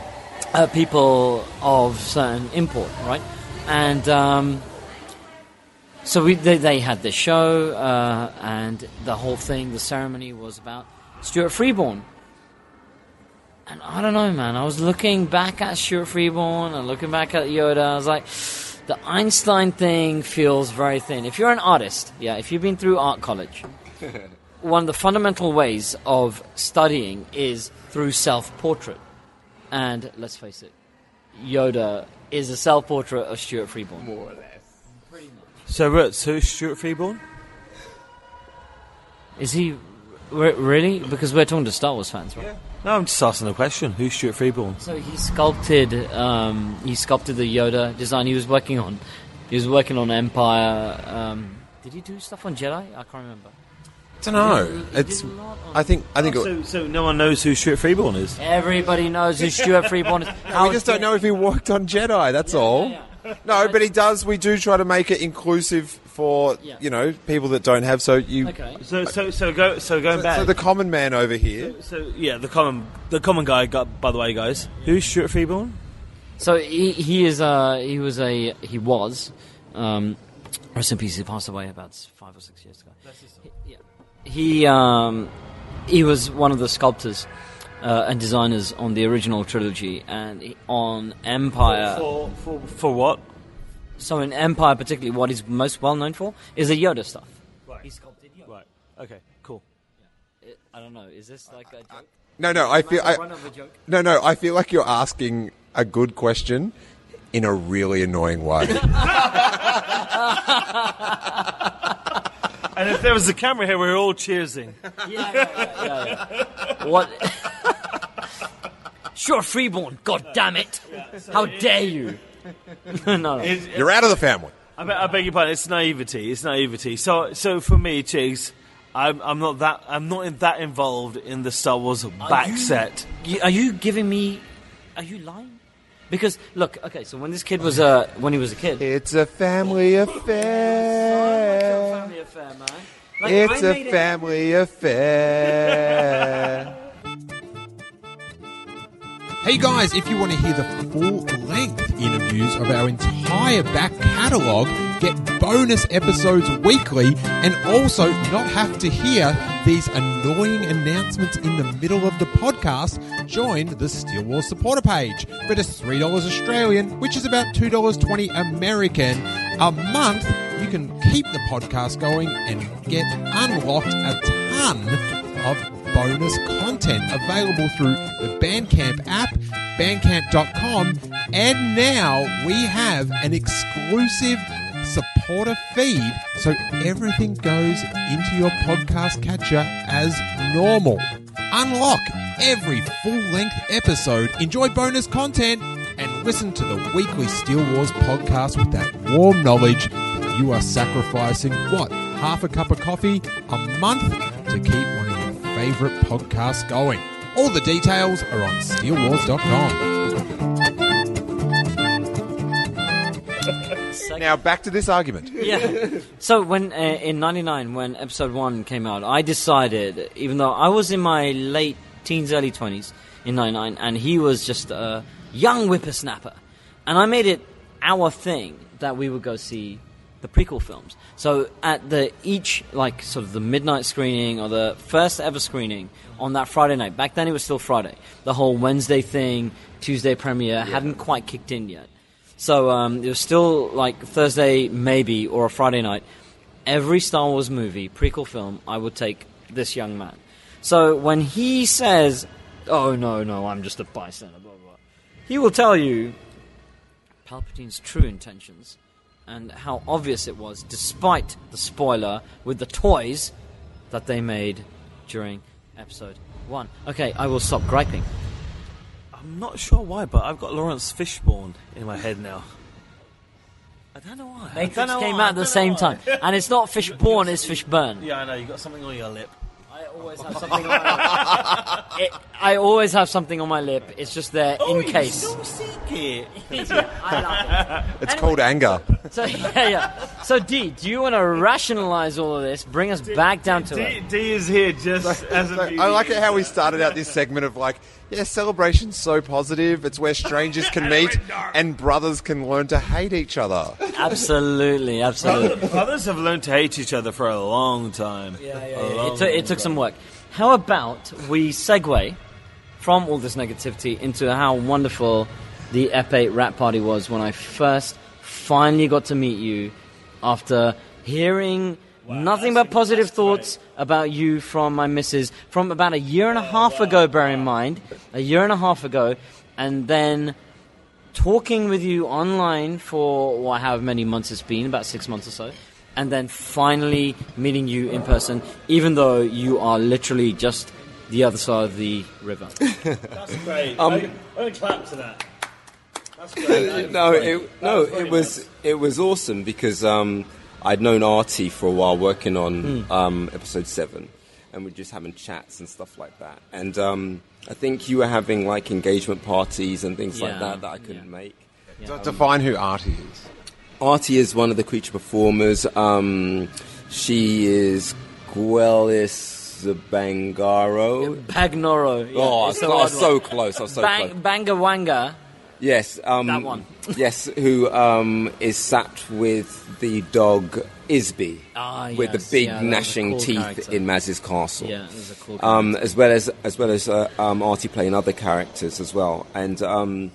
people of certain import, right? And so they had this show, and the whole thing, the ceremony was about Stuart Freeborn. And I don't know, man. I was looking back at Stuart Freeborn and looking back at Yoda. I was like, the Einstein thing feels very thin. If you're an artist, if you've been through art college, one of the fundamental ways of studying is through self-portrait. And let's face it, Yoda is a self-portrait of Stuart Freeborn. More or less. Pretty much. So, who's Stuart Freeborn? Is he really? Because we're talking to Star Wars fans, right? Yeah. No, I'm just asking a question. Who's Stuart Freeborn? So he sculpted the Yoda design. He was working on Empire. Did he do stuff on Jedi? I can't remember. I don't know. I think. So no one knows who Stuart Freeborn is. Everybody knows who Stuart Freeborn is. We just don't know if he worked on Jedi. That's all. No, but he does. We do try to make it inclusive for people that don't have. So you. Okay. So going back. So the common man over here. So the common guy. By the way, guys, who's Stuart Freeborn? So he was. Rest in peace. He passed away about 5 or 6 years ago. He was one of the sculptors and designers on the original trilogy, and on Empire. For what? So in Empire, particularly, what he's most well known for is the Yoda stuff. Right. He sculpted Yoda. Right. Okay. Cool. I don't know. Is this like a joke? No. I feel. Run of a joke? No. I feel like you're asking a good question in a really annoying way. And if there was a camera here, we're all cheersing. Yeah. What? Stuart Freeborn, God damn it! How dare you? No. You're out of the family. I beg your pardon. It's naivety. So for me, Chigs, I'm not that involved in the Star Wars back set. Are you lying? Because look, okay, so when this kid was when he was a kid, it's a family affair. Family affair, man. It's a family affair. Hey guys, if you want to hear the full-length interviews of our entire back catalogue, get bonus episodes weekly, and also not have to hear these annoying announcements in the middle of the podcast, join the Steele Wars supporter page for just $3 Australian, which is about $2.20 American a month. You can keep the podcast going and get unlocked a ton of bonus content available through the Bandcamp app, bandcamp.com, and now we have an exclusive supporter feed, so everything goes into your podcast catcher as normal. Unlock every full-length episode, enjoy bonus content, and listen to the weekly Steele Wars podcast with that warm knowledge that you are sacrificing, half a cup of coffee a month to keep one of your favourite podcasts going. All the details are on steelewars.com. Now back to this argument. Yeah. So when in '99, when Episode 1 came out, I decided, even though I was in my late teens, early 20s in '99, and he was just a young whippersnapper, and I made it our thing that we would go see the prequel films. So at the midnight screening or the first ever screening on that Friday night. Back then it was still Friday. The whole Wednesday thing, Tuesday premiere hadn't quite kicked in yet. So it was still like Thursday maybe or a Friday night. Every Star Wars movie, prequel film, I would take this young man. So when he says, "Oh no, I'm just a bystander," blah blah, he will tell you Palpatine's true intentions and how obvious it was, despite the spoiler with the toys that they made during Episode 1. Okay, I will stop griping. I'm not sure why, but I've got Lawrence Fishburne in my head now. I don't know why. Matrix came out at the same time. And it's not Fishburne, it's Fishburne. Yeah, I know, you got something on your lip. I always have something on my lip. I always have something on my lip. It's just there in case. You still seek it. I love it. It's called anger. So, So, D, do you want to rationalize all of this? Bring us back down to it. D is here just as a I like it how we started out this segment of like, yeah, celebration's so positive. It's where strangers can meet and brothers can learn to hate each other. Absolutely. Brothers have learned to hate each other for a long time. Yeah. It took some work. How about we segue from all this negativity into how wonderful the Ep8 rap party was when I first finally got to meet you after hearing nothing but positive thoughts about you from my missus from about a year and a half ago, bear in mind. A year and a half ago. And then talking with you online for however many months it's been, about 6 months or so. And then finally meeting you in person, even though you are literally just the other side of the river. That's great. I clap to that. That's great. It was awesome because I'd known Artie for a while working on Episode 7, and we're just having chats and stuff like that. And I think you were having like engagement parties and things like that I couldn't make. Yeah. Define who Artie is. Artie is one of the creature performers. She is Gwellis Bangaro. Bagnoro. Yeah, I was so close. Bangawanga. Yes. That one. Yes, who is sat with the dog Isby, with the big gnashing cool teeth character in Maz's castle. Yeah, it was a cool character. as well as Artie playing other characters as well. And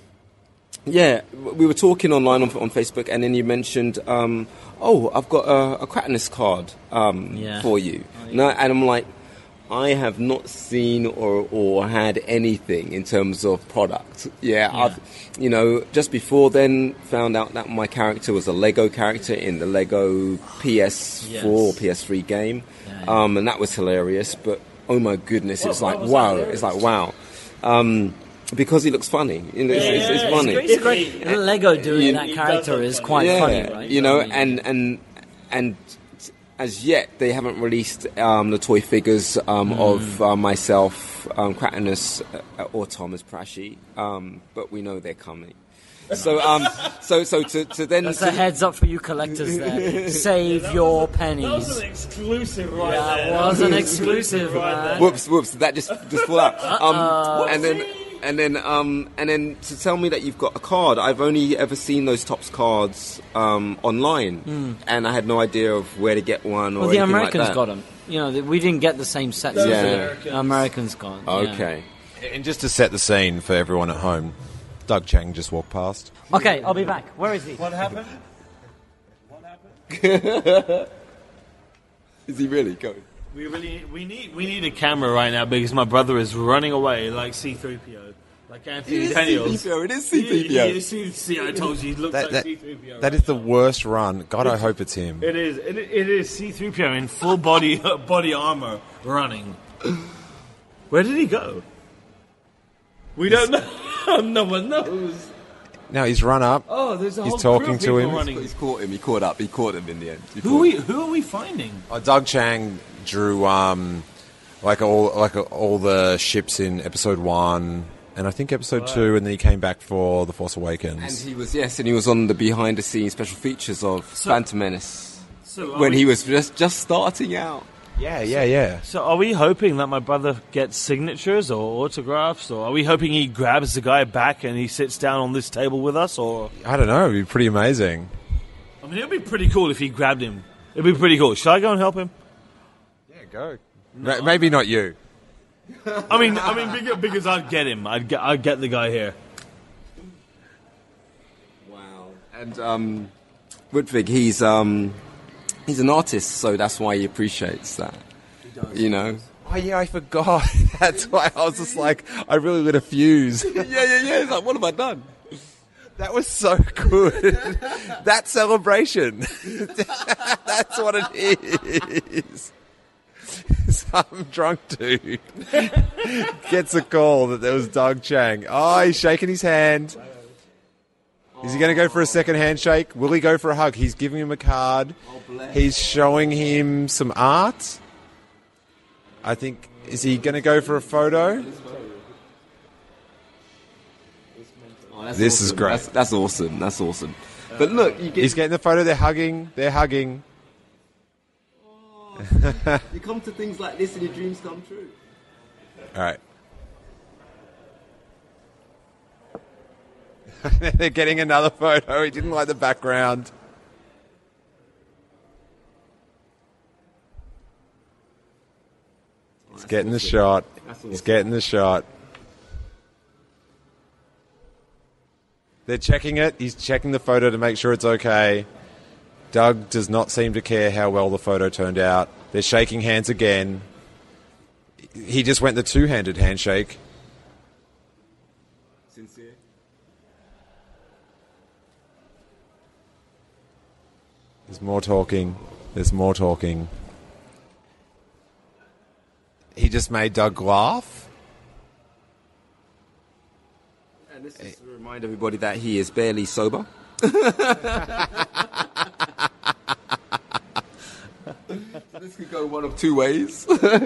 we were talking online on Facebook, and then you mentioned, I've got a Kratanus card for you. And I'm like, I have not seen or had anything in terms of product. I've, just before then found out that my character was a Lego character in the Lego PS4 or PS3 game. And that was hilarious, but oh my goodness, it's like wow. Because he looks funny. It's funny. It's great. And Lego doing that character is quite funny, right? And as yet, they haven't released the toy figures of myself, Kratinus, or Thomas Prashi, but we know they're coming. So to then... That's a heads up for you collectors there. Save your pennies. That was an exclusive right Yeah, there. it was an exclusive, man. Whoops, that just flew out. And then to tell me that you've got a card, I've only ever seen those Topps cards online, and I had no idea of where to get one or Well, the anything Americans like that. got them. You know, we didn't get the same sets as the Americans got. Yeah. Okay. And just to set the scene for everyone at home, Doug Chang just walked past. Okay, I'll be back. Where is he? What happened? Is he really going? We need a camera right now because my brother is running away like C-3PO, like Anthony Daniels. C-3PO, it is C-3PO. See, I told you, he looks like C-3PO. That is the worst run. God, I hope it's him. It is C-3PO in full body armor running. Where did he go? We don't know. No one knows. No, he's run up. Oh, there's a whole He's talking crew of to people him. running. He's caught him. He caught up. He caught him in the end. Who are we finding? Doug Chang drew like all the ships in episode 1 and I think episode 2, and then he came back for The Force Awakens. And he was on the behind the scenes special features of Phantom Menace So when he was just starting out. Yeah. So are we hoping that my brother gets signatures or autographs, or are we hoping he grabs the guy back and he sits down on this table with us, or... I don't know, it'd be pretty amazing. I mean, it would be pretty cool if he grabbed him. It'd be pretty cool. Should I go and help him? Yeah, go. Maybe not you. I mean, because I'd get him. I'd get the guy here. Wow. And Ludwig, he's an artist, so that's why he appreciates that. He does. You know. Oh yeah, I forgot. That's why I was just like, I really lit a fuse. yeah. It's like, what have I done? That was so good. That celebration. That's what it is. Some drunk dude gets a call that there was Doug Chang. Oh, he's shaking his hand. Is he going to go for a second handshake? Will he go for a hug? He's giving him a card. He's showing him some art. I think, is he going to go for a photo? Oh, this awesome. is great. That's awesome. That's awesome. But look, he's getting the photo. They're hugging. You come to things like this and your dreams come true. All right. They're getting another photo. He didn't like the background. He's getting the shot. He's getting the shot. They're checking it. He's checking the photo to make sure it's okay. Doug does not seem to care how well the photo turned out. They're shaking hands again. He just went the two-handed handshake. Sincere. There's more talking. He just made Doug laugh. And this is to remind everybody that he is barely sober. This could go one of two ways.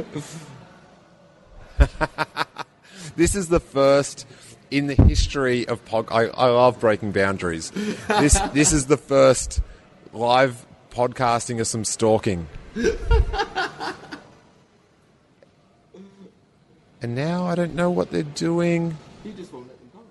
This is the first in the history of I love breaking boundaries. This is the first live podcasting of some stalking. And now I don't know what they're doing. He just won't let them go.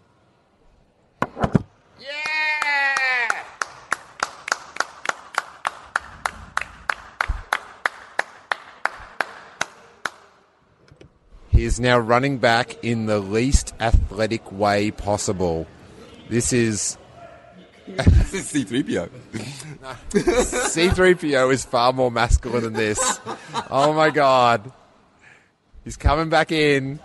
He is now running back in the least athletic way possible. This is C-3PO. C-3PO is far more masculine than this. Oh my god. He's coming back in.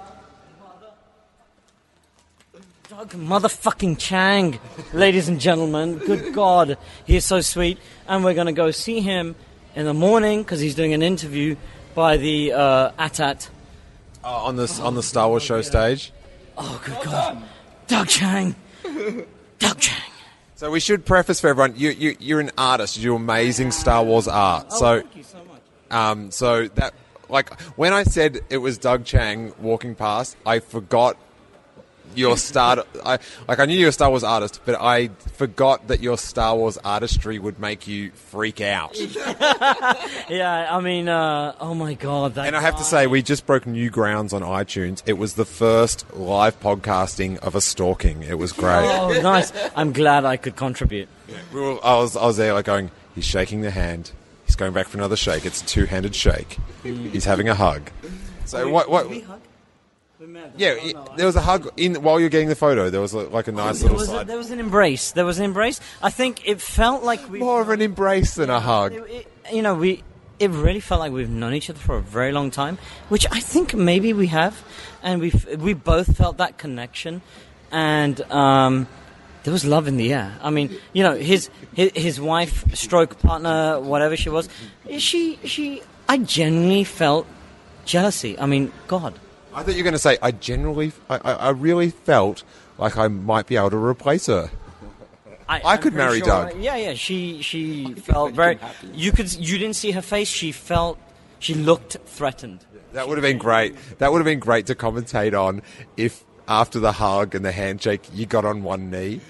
Doug motherfucking Chang, ladies and gentlemen. Good God, he is so sweet. And we're going to go see him in the morning because he's doing an interview by the AT-AT. On the Star Wars show stage. Oh, good God. Doug Chang. Doug Chang. So we should preface for everyone, you're an artist. You do amazing Star Wars art. Oh, thank you so much. So that, like, when I said it was Doug Chang walking past, I forgot your I knew you were a Star Wars artist, but I forgot that your Star Wars artistry would make you freak out. Yeah, I mean, oh my God. And I have to say, we just broke new grounds on iTunes. It was the first live podcasting of a stalking. It was great. Oh, nice. I'm glad I could contribute. I was there like going, he's shaking the hand. He's going back for another shake. It's a two-handed shake. He's having a hug. So what? Did we hug? Yeah, there was a hug while you're getting the photo. There was like a nice little side. There was an embrace. There was an embrace. I think it felt like we more of an embrace than a hug. It really felt like we've known each other for a very long time, which I think maybe we have, and we both felt that connection, and there was love in the air. I mean, his wife, stroke partner, whatever she was, I genuinely felt jealousy. I mean, God. I thought you were going to say, I really felt like I might be able to replace her. I could marry Doug. Yeah. She felt very. You didn't see her face. She looked threatened. That would have been great. That would have been great to commentate on if after the hug and the handshake you got on one knee.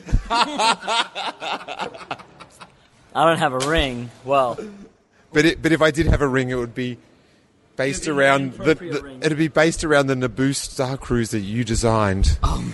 I don't have a ring. Well, but if I did have a ring, it would be based around it'd be based around the Naboo Star Cruiser you designed.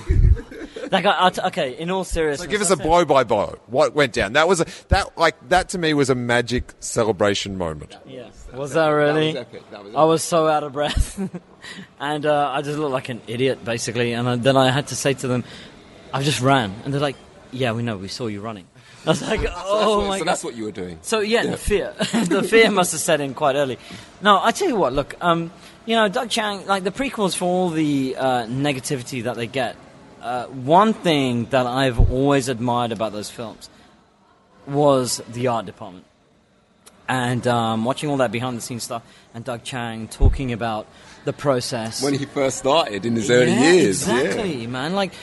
Okay, in all seriousness, so give us a blow by blow. What went down? That to me was a magic celebration moment. Yeah, was that really? That was epic. I was so out of breath, and I just looked like an idiot basically. And then I had to say to them, "I just ran," and they're like, "Yeah, we know. We saw you running." I was like, oh my God. So that's what you were doing. So the fear. The fear must have set in quite early. No, I tell you what, look, Doug Chang, like the prequels for all the negativity that they get, one thing that I've always admired about those films was the art department. And watching all that behind-the-scenes stuff, and Doug Chang talking about the process when he first started in his early years. Exactly, man. Like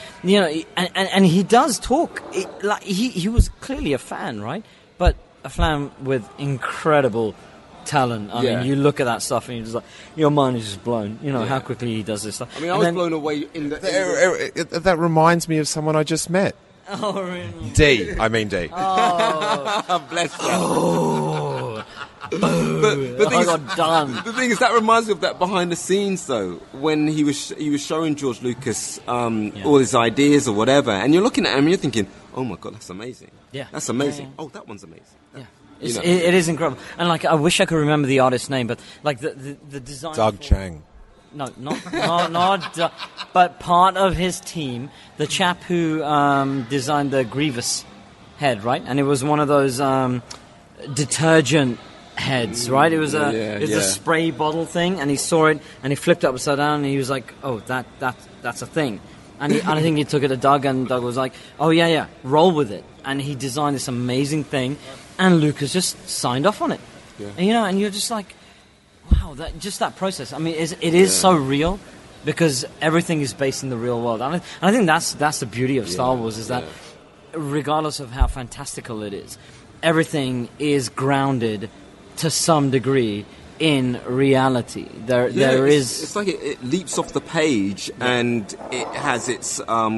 and he does talk. He was clearly a fan, right? But a fan with incredible talent. I mean, you look at that stuff and you're just like, your mind is just blown. How quickly he does this stuff. I mean, I was blown away in the. That reminds me of someone I just met. Oh, really? D. I mean D. Oh, bless you. Oh. But I got done. The thing is, that reminds me of that behind the scenes, though, when he was showing George Lucas all his ideas or whatever, and you're looking at him and you're thinking, oh my God, that's amazing. Yeah, that's amazing. Yeah. Oh, that one's amazing. Yeah. It is incredible, and I wish I could remember the artist's name, but the design. Doug Chang. No, not. But part of his team, the chap who designed the Grievous head, right? And it was one of those detergent heads, right? It was a spray bottle thing, and he saw it, and he flipped it upside down, and he was like, "Oh, that's a thing." And I think he took it to Doug, and Doug was like, "Oh yeah, roll with it." And he designed this amazing thing, and Lucas just signed off on it. Yeah. And you're just like, wow, that process. I mean, it is so real because everything is based in the real world. And I think that's the beauty of Star Wars is that regardless of how fantastical it is, everything is grounded to some degree in reality. There is. It's like it leaps off the page and it has its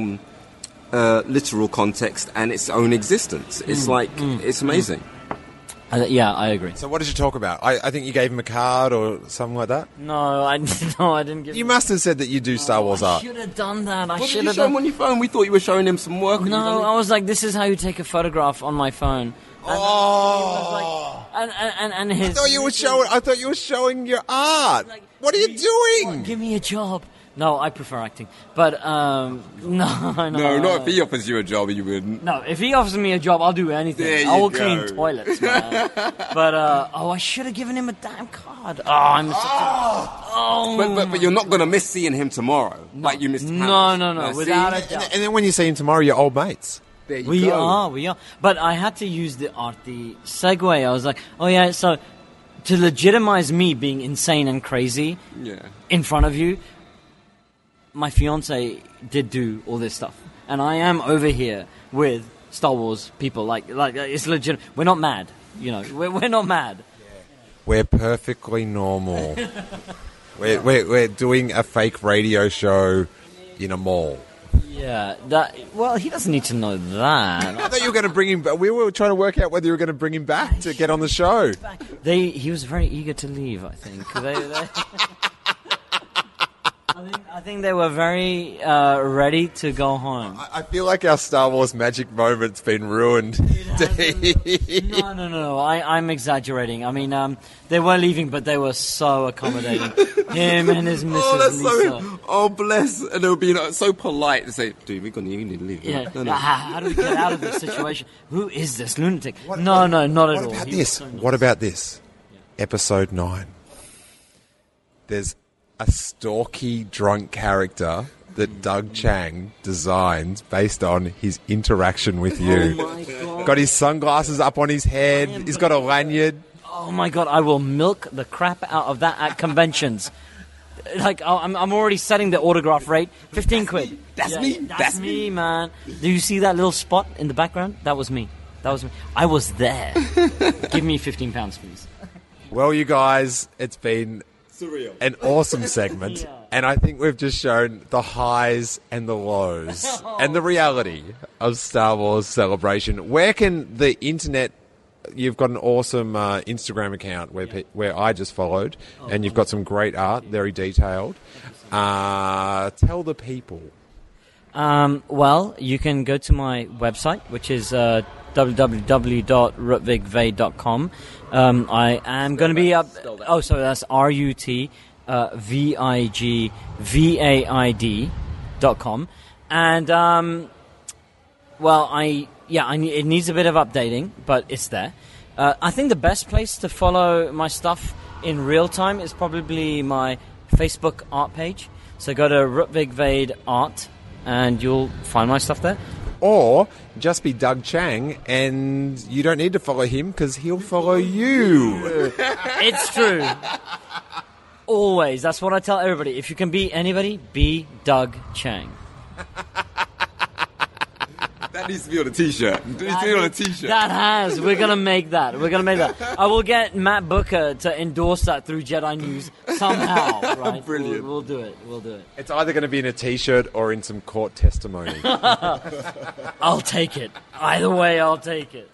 literal context and its own existence. It's it's amazing. Yeah, I agree. So what did you talk about? I think you gave him a card or something like that? No, I didn't give him. You must have said that you do Star Wars art. I should have done that. What did you show him on your phone? We thought you were showing him some work. No, I was like, this is how you take a photograph on my phone. And his... I thought you were showing your art. What are you doing? Give me a job. No, I prefer acting. But, no. No, not if he offers you a job, you wouldn't. No, if he offers me a job, I'll do anything. I will clean toilets, man. But, I should have given him a damn card. But you're not going to miss seeing him tomorrow. No. Like you missed No. Without a doubt. And then when you see him tomorrow, you're old mates. There you we go. are. But I had to use the segue. I was like, oh yeah, so to legitimize me being insane and crazy in front of you, my fiance did do all this stuff. And I am over here with Star Wars people. Like it's legit. We're not mad. You know, we're not mad. We're perfectly normal. we're doing a fake radio show in a mall. Yeah, well, he doesn't need to know that. I thought you were going to bring him back. We were trying to work out whether you were going to bring him back to get on the show. He was very eager to leave, I think. I think they were very ready to go home. I feel like our Star Wars magic moment's been ruined. No. I'm exaggerating. I mean, they were leaving, but they were so accommodating. Him and his missus. Oh, that's Lisa. so bless. And they would be so polite to say, "Dude, you need to leave." Yeah. No. How do we get out of this situation? Who is this lunatic? No, not at all. What about this? What about this? Episode 9. There's a stalky drunk character that Doug Chang designs based on his interaction with you. Oh my God. Got his sunglasses up on his head. He's got a lanyard. Oh my God! I will milk the crap out of that at conventions. Like I'm already setting the autograph rate. 15 quid. That's me. That's me, man. Do you see that little spot in the background? That was me. I was there. Give me £15, please. Well, you guys, it's been surreal. An awesome segment, and I think we've just shown the highs and the lows and the reality of Star Wars Celebration. Where can the internet? You've got an awesome Instagram account where I just followed, and you've got some great art, very detailed. Tell the people. Well, you can go to my website, which is www.rutvigvaid.com. I am going to be up... Oh, sorry, that's RUTVIGVAID.com. And, it needs a bit of updating, but it's there. I think the best place to follow my stuff in real time is probably my Facebook art page. So go to Rutvig Vaid Art, and you'll find my stuff there. Or just be Doug Chang, and you don't need to follow him because he'll follow you. It's true. Always. That's what I tell everybody. If you can be anybody, be Doug Chang. That needs to be on a T-shirt. We're going to make that. I will get Matt Booker to endorse that through Jedi News somehow. Right? Brilliant. We'll do it. It's either going to be in a T-shirt or in some court testimony. I'll take it. Either way, I'll take it.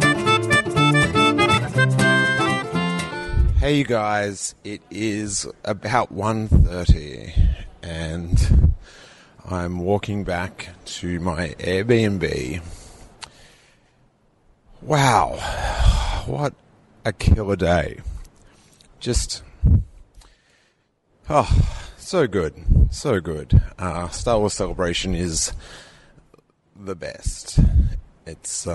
Hey, you guys. It is about 1:30, and I'm walking back to my Airbnb. Wow, what a killer day. Just, so good. Star Wars Celebration is the best. It's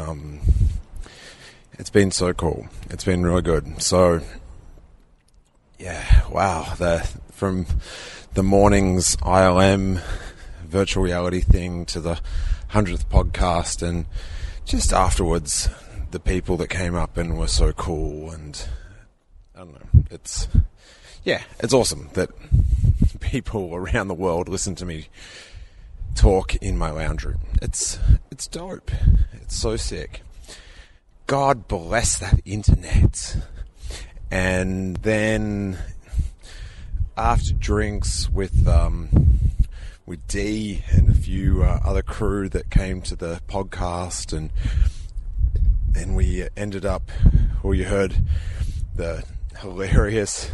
been so cool. It's been really good. So, yeah, wow, from the morning's ILM virtual reality thing to the 100th podcast, and just afterwards the people that came up and were so cool, and I don't know, it's awesome that people around the world listen to me talk in my lounge room. It's dope. It's so sick. God bless that internet. And then after drinks with Dee and a few other crew that came to the podcast, and then we ended up, you heard the hilarious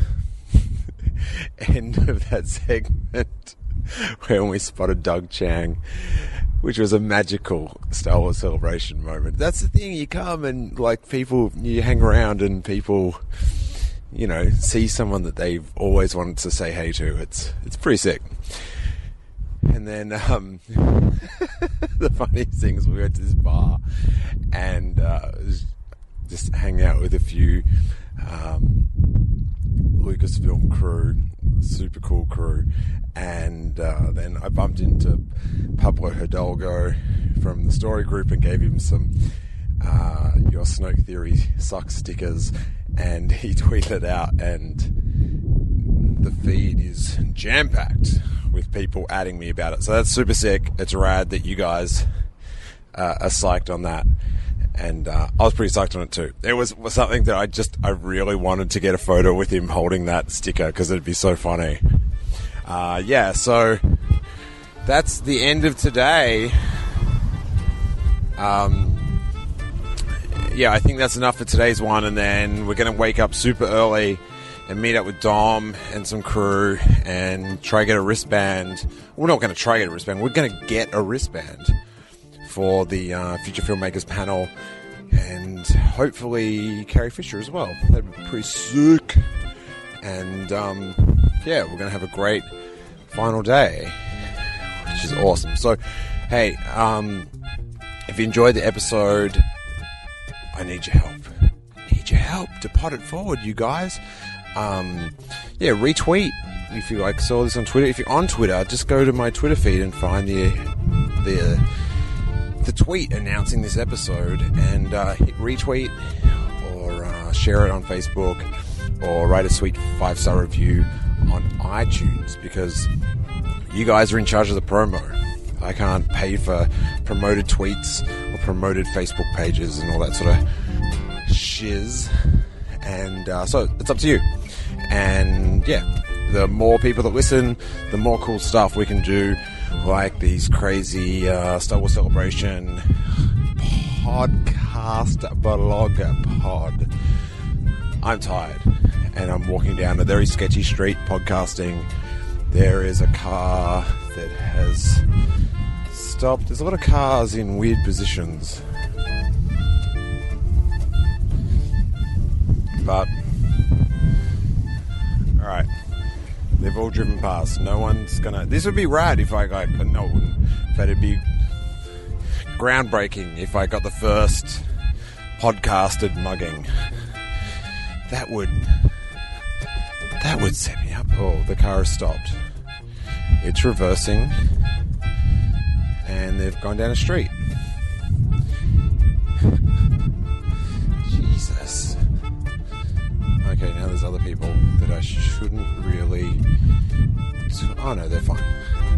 end of that segment when we spotted Doug Chang, which was a magical Star Wars Celebration moment. That's the thing, you come and you hang around and people, see someone that they've always wanted to say hey to. It's pretty sick. And then the funniest thing is we went to this bar and just hang out with a few Lucasfilm crew, super cool crew, and then I bumped into Pablo Hidalgo from the Story Group and gave him some Your Snoke Theory sock stickers, and he tweeted out, and the feed is jam-packed with people adding me about it. So that's super sick. It's rad that you guys are psyched on that. And I was pretty psyched on it too. It was something that I really wanted to get a photo with him holding that sticker because it'd be so funny. So that's the end of today. I think that's enough for today's one, and then we're going to wake up super early and meet up with Dom and some crew and try to get a wristband. We're not going to try to get a wristband. We're going to get a wristband for the Future Filmmakers panel, and hopefully Carrie Fisher as well. That'd be pretty sick. And we're going to have a great final day, which is awesome. So, hey, if you enjoyed the episode, I need your help. I need your help to pot it forward, you guys. Retweet if you saw this on Twitter. If you're on Twitter, just go to my Twitter feed and find the tweet announcing this episode and hit retweet or share it on Facebook or write a sweet 5-star review on iTunes, because you guys are in charge of the promo. I can't pay for promoted tweets or promoted Facebook pages and all that sort of shiz. And so it's up to you. And the more people that listen, the more cool stuff we can do, like these crazy Star Wars Celebration podcast blog pod. I'm tired, and I'm walking down a very sketchy street podcasting. There is a car that has stopped. There's a lot of cars in weird positions. But, alright. They've all driven past. No one's gonna... This would be rad if I got... No, it wouldn't. But it'd be groundbreaking if I got the first podcasted mugging. That would set me up. Oh, the car has stopped. It's reversing. And they've gone down a street. Jesus. Okay, now there's other people that I shouldn't really... Oh no, they're fine.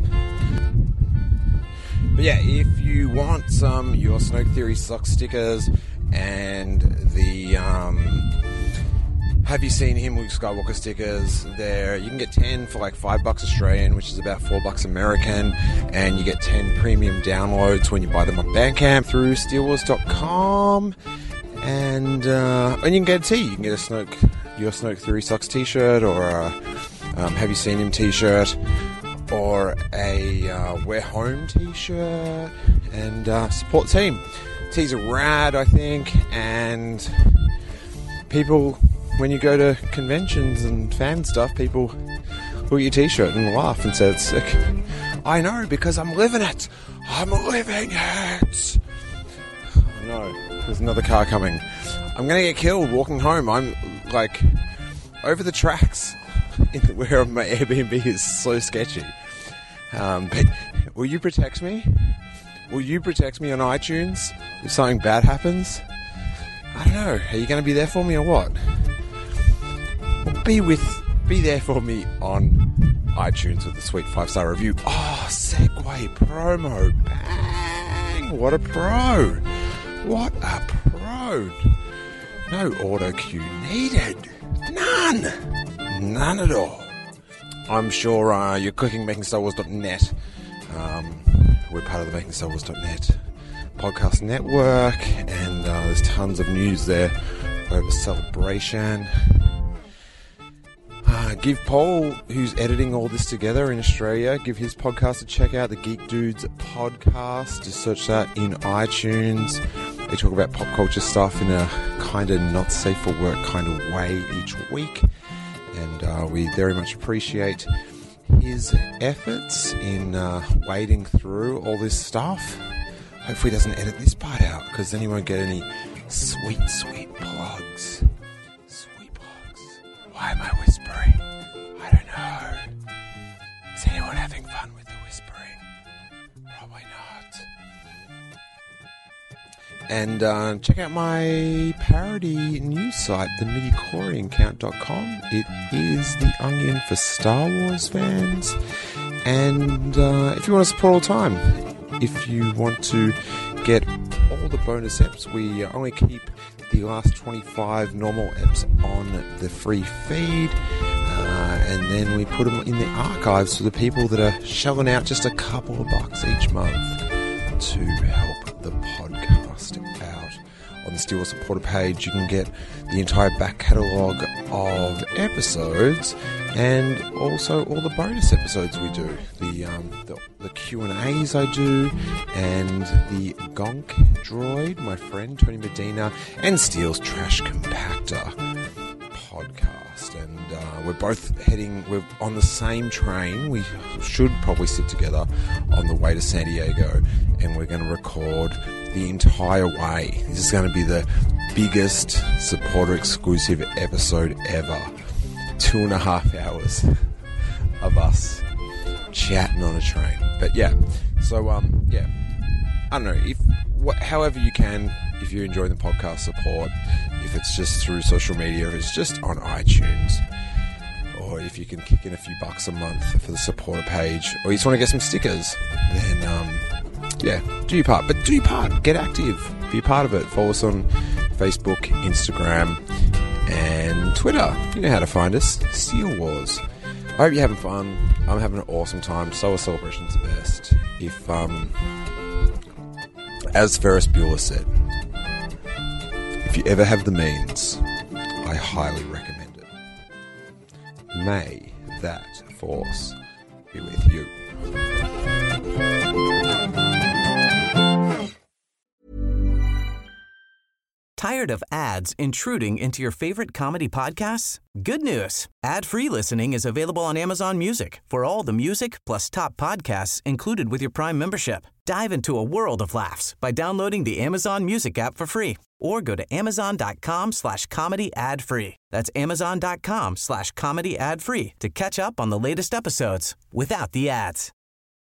But yeah, if you want some Your Snoke Theory Sock stickers and the Have You Seen Him Luke Skywalker stickers, there you can get 10 for like $5 Australian, which is about $4 American, and you get 10 premium downloads when you buy them on Bandcamp through steelwars.com. And you can get a tee. You can get a Your Snoke Theory Socks t-shirt, or a Have You Seen Him t-shirt, or a We're Home t-shirt, and support the team. Tees are rad, I think, and people, when you go to conventions and fan stuff, people look at your t-shirt and laugh and say it's sick. I know, because I'm living it. I'm living it. Oh no, there's another car coming. I'm going to get killed walking home. I'm like over the tracks where my Airbnb is so sketchy. But will you protect me? Will you protect me on iTunes if something bad happens? I don't know. Are you going to be there for me or what? Well, be there for me on iTunes with a sweet 5-star review. Oh, segue promo. Bang! What a pro. What a pro. No auto cue needed. None at all. I'm sure you're clicking MakingStarWars.net. We're part of the MakingStarWars.net podcast network, and there's tons of news there over Celebration. Give Paul, who's editing all this together in Australia, give his podcast a check out, the Geek Dudes podcast. Just search that in iTunes. They talk about pop culture stuff in a kind of not safe for work kind of way each week. And we very much appreciate his efforts in wading through all this stuff. Hopefully he doesn't edit this part out, because then he won't get any sweet plugs. Sweet plugs. Why am I whispering? I don't know. Is anyone having fun with the whispering? Probably not. And check out my parody news site, the midichloriancount.com. It is the onion for Star Wars fans. And if you want to support all the time, if you want to get all the bonus eps. We only keep the last 25 normal eps on the free feed, and then we put them in the archives for the people that are shelling out just a couple of bucks each month to help the podcast out. On the Steel supporter page, you can get the entire back catalogue of episodes and also all the bonus episodes we do. The Q&As I do, and the Gonk Droid, my friend Tony Medina, and Steel's Trash Compactor podcast. And we're on the same train. We should probably sit together on the way to San Diego, and we're going to record the entire way. This is going to be the biggest supporter exclusive episode ever. 2.5 hours of us chatting on a train. But yeah, so I don't know, however you can, if you're enjoying the podcast, support. If it's just through social media, if it's just on iTunes, or if you can kick in a few bucks a month for the supporter page, or you just want to get some stickers, then do your part. But do your part. Get active. Be a part of it. Follow us on Facebook, Instagram, and Twitter. You know how to find us. Steel Wars. I hope you're having fun. I'm having an awesome time. So are Celebration's the best. If, as Ferris Bueller said, if you ever have the means, I highly recommend it. May that force be with you. Tired of ads intruding into your favorite comedy podcasts? Good news. Ad-free listening is available on Amazon Music for all the music plus top podcasts included with your Prime membership. Dive into a world of laughs by downloading the Amazon Music app for free or go to amazon.com/comedy ad-free. That's amazon.com/comedy ad-free to catch up on the latest episodes without the ads.